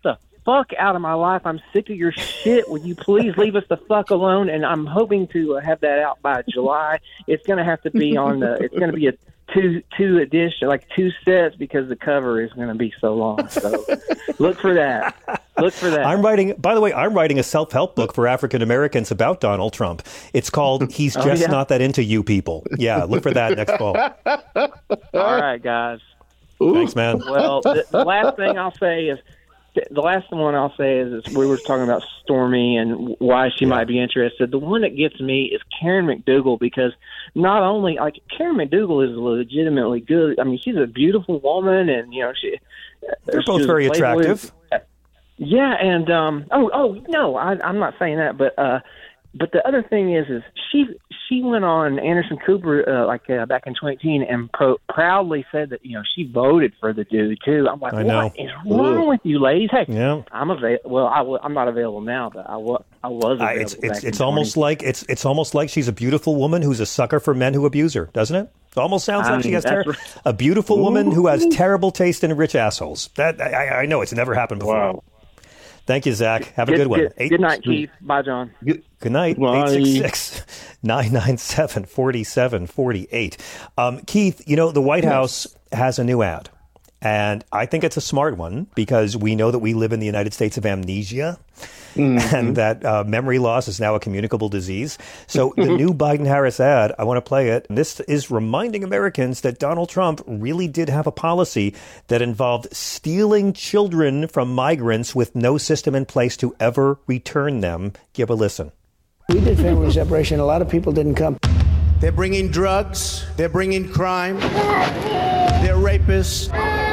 fuck out of my life. I'm sick of your shit. Would you please leave us the fuck alone? And I'm hoping to have that out by July. It's going to have to be on the, it's going to be a two, two edition, like two sets, because the cover is going to be so long. So look for that. Look for that. I'm writing, by the way, I'm writing a self-help book for African Americans about Donald Trump. It's called He's Just oh, yeah? Not That Into You People. Yeah, look for that next fall. All right, guys. Ooh. Thanks, man. Well, the, the last thing I'll say is, the last one I'll say is, is we were talking about Stormy and why she yeah. might be interested. The one that gets me is Karen McDougal, because not only, like, Karen McDougal is legitimately good. I mean, she's a beautiful woman, and, you know, she... They're both very attractive. Yeah, and, um, oh, oh, no, I, I'm not saying that, but, uh, but the other thing is, is she she went on Anderson Cooper uh, like uh, back in twenty eighteen and pro- proudly said that, you know, she voted for the dude too. I'm like, I what know. is wrong Ooh. with you, ladies? Hey, yeah. I'm avail- Well, I w- I'm not available now, but I was I was. Uh, it's it's it's almost like it's it's almost like she's a beautiful woman who's a sucker for men who abuse her, doesn't it? It almost sounds I like mean, she has ter- right. a beautiful woman who has terrible taste in rich assholes. That I, I know it's never happened before. Wow. Thank you, Zach. Have good, a good one. Good, Eight, good night, Keith. Bye, John. Good, good night. eight six six, nine nine seven, four seven four eight. Um, Keith, you know, the White yes. House has a new ad, and I think it's a smart one because we know that we live in the United States of amnesia. Mm-hmm. And that uh, memory loss is now a communicable disease. So the new Biden-Harris ad, I want to play it. And this is reminding Americans that Donald Trump really did have a policy that involved stealing children from migrants with no system in place to ever return them. Give a listen. We did family separation. A lot of people didn't come. They're bringing drugs. They're bringing crime. They're rapists.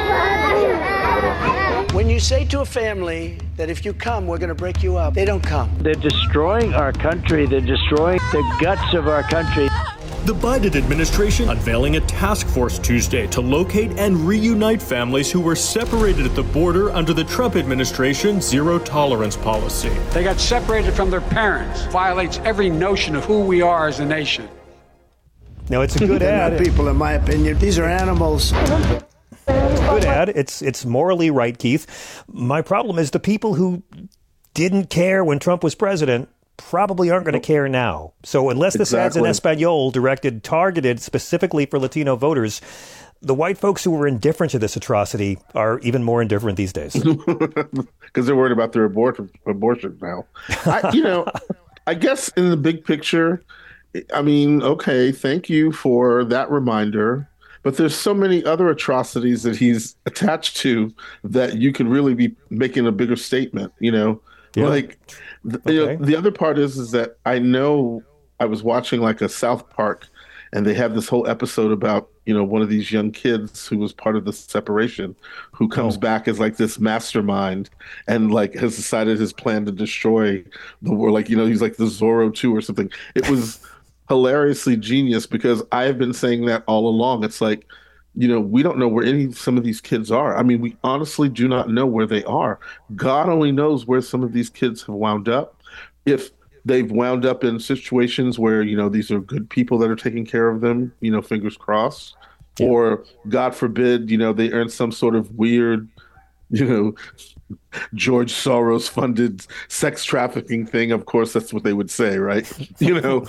When you say to a family that if you come, we're going to break you up, they don't come. They're destroying our country. They're destroying the guts of our country. The Biden administration unveiling a task force Tuesday to locate and reunite families who were separated at the border under the Trump administration's zero tolerance policy. They got separated from their parents. Violates every notion of who we are as a nation. No, it's a good They're ad. not people, in my opinion. These are animals. Good ad. It's it's morally right, Keith. My problem is the people who didn't care when Trump was president probably aren't going to care now. So unless this ad's in Espanol, directed, targeted specifically for Latino voters, the white folks who were indifferent to this atrocity are even more indifferent these days. Because they're worried about their abortion, abortion now. I, you know, I guess in the big picture, I mean, okay, thank you for that reminder. But there's so many other atrocities that he's attached to that you could really be making a bigger statement, you know? Yeah. Like, the, okay. you know, the other part is, is that I know I was watching like a South Park and they have this whole episode about, you know, one of these young kids who was part of the separation who comes oh. back as like this mastermind and like has decided his plan to destroy the world. Like, you know, he's like the Zorro two or something. It was hilariously genius because I have been saying that all along. It's like, you know, we don't know where any some of these kids are. I mean, we honestly do not know where they are. God only knows where some of these kids have wound up. If they've wound up in situations where, you know, these are good people that are taking care of them, you know, fingers crossed, yeah. or God forbid, you know, they earn some sort of weird, you know, George Soros funded sex trafficking thing. Of course, that's what they would say, right? You know,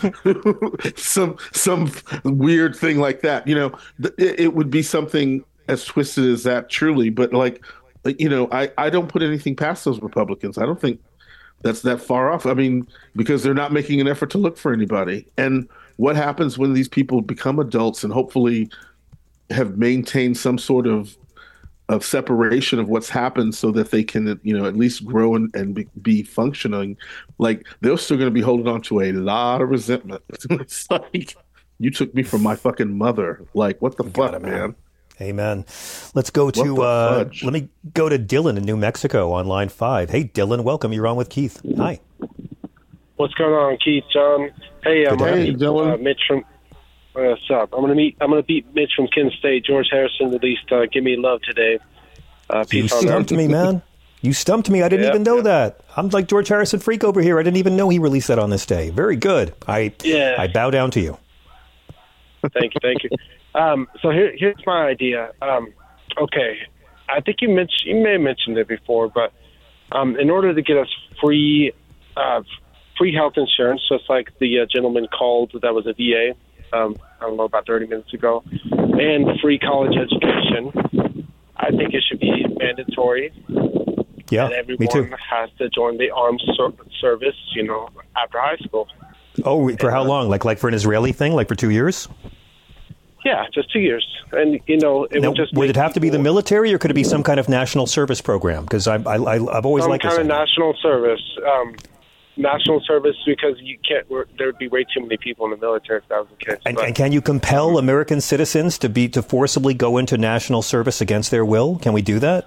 some some weird thing like that. You know, it, it would be something as twisted as that, truly. But like, you know, I, I don't put anything past those Republicans. I don't think that's that far off. I mean, because they're not making an effort to look for anybody. And what happens when these people become adults and hopefully have maintained some sort of of separation of what's happened so that they can, you know, at least grow and, and be, be functioning, like they're still going to be holding on to a lot of resentment. It's like, you took me from my fucking mother. Like, what the fuck, man? man? Amen. Let's go to, uh, let me go to Dylan in New Mexico on line five. Hey, Dylan, welcome. You're on with Keith. Hi. What's going on, Keith, John? Hey, I'm hey, Dylan. Uh, Mitch from... What's up? I'm gonna meet. I'm gonna beat Mitch from Kent State. George Harrison released uh, "Give Me Love" today. Uh, you stumped me, man. You stumped me. I didn't yep, even know yep. that. I'm like George Harrison freak over here. I didn't even know he released that on this day. Very good. I yeah. I bow down to you. Thank you. Thank you. Um, so here, here's my idea. Um, okay, I think you mentioned. You may have mentioned it before, but Um, in order to get us free uh, free health insurance, just like the uh, gentleman called that was a V A, um, I don't know, about thirty minutes ago, and free college education, I think it should be mandatory. Yeah, and everyone me too. has to join the armed ser- service, you know, after high school. Oh, for how long? Like like for an Israeli thing? Like for two years? Yeah, just two years. And, you know, it now, would just would it have to be the military, or could it be some kind of national service program? Because I, I, I've always some liked kind this of idea. national service. Um, national service, because you can't. There would be way too many people in the military if that was the case. And, but, and can you compel American citizens to be to forcibly go into national service against their will? Can we do that?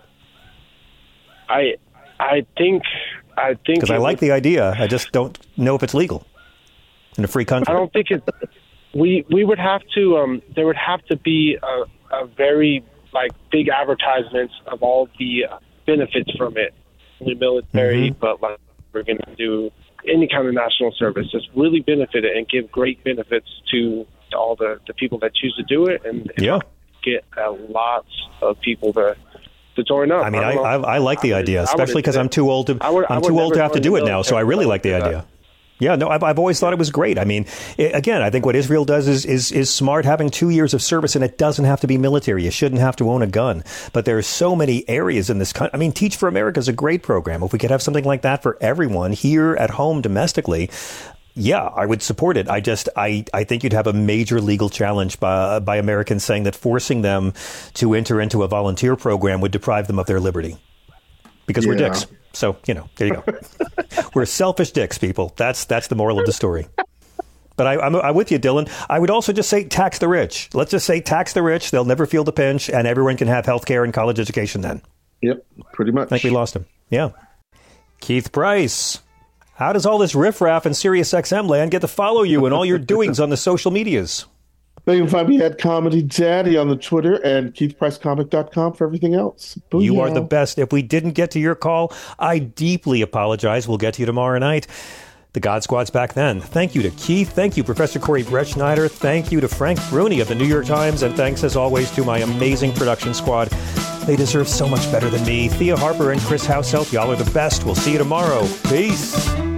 I, I think, I think because I like would, the idea. I just don't know if it's legal in a free country. I don't think it. We we would have to. Um, there would have to be a, a very like big advertisements of all the benefits from it. The military, mm-hmm. but like we're going to do any kind of national service, just really benefit it and give great benefits to, to all the, the people that choose to do it, and, and yeah. get uh, lots of people to to join up. I mean, I I, I, I like the I idea, would, especially because I'm too old to I would, I'm I would too old to have to do it military, now. So I really like the idea. That. Yeah, no, I've, I've always thought it was great. I mean, it, again, I think what Israel does is, is is smart, having two years of service, and it doesn't have to be military. You shouldn't have to own a gun. But there are so many areas in this country. I mean, Teach for America is a great program. If we could have something like that for everyone here at home domestically, yeah, I would support it. I just, I, I think you'd have a major legal challenge by, by Americans saying that forcing them to enter into a volunteer program would deprive them of their liberty. Because yeah. we're dicks. So, you know, there you go. We're selfish dicks, people. That's that's the moral of the story. But I, I'm, I'm with you, Dylan. I would also just say tax the rich. Let's just say tax the rich. They'll never feel the pinch, and everyone can have health care and college education then. Yep, pretty much. I think we lost him. Yeah. Keith Price, how does all this riffraff and Sirius X M land get to follow you and all your doings on the social medias? They can find me at Comedy Daddy on the Twitter and keith price comic dot com for everything else. Booyah. You are the best. If we didn't get to your call, I deeply apologize. We'll get to you tomorrow night. The God Squad's back then. Thank you to Keith. Thank you, Professor Corey Brettschneider. Thank you to Frank Bruni of the New York Times. And thanks, as always, to my amazing production squad. They deserve so much better than me. Thea Harper and Chris Househelp, y'all are the best. We'll see you tomorrow. Peace.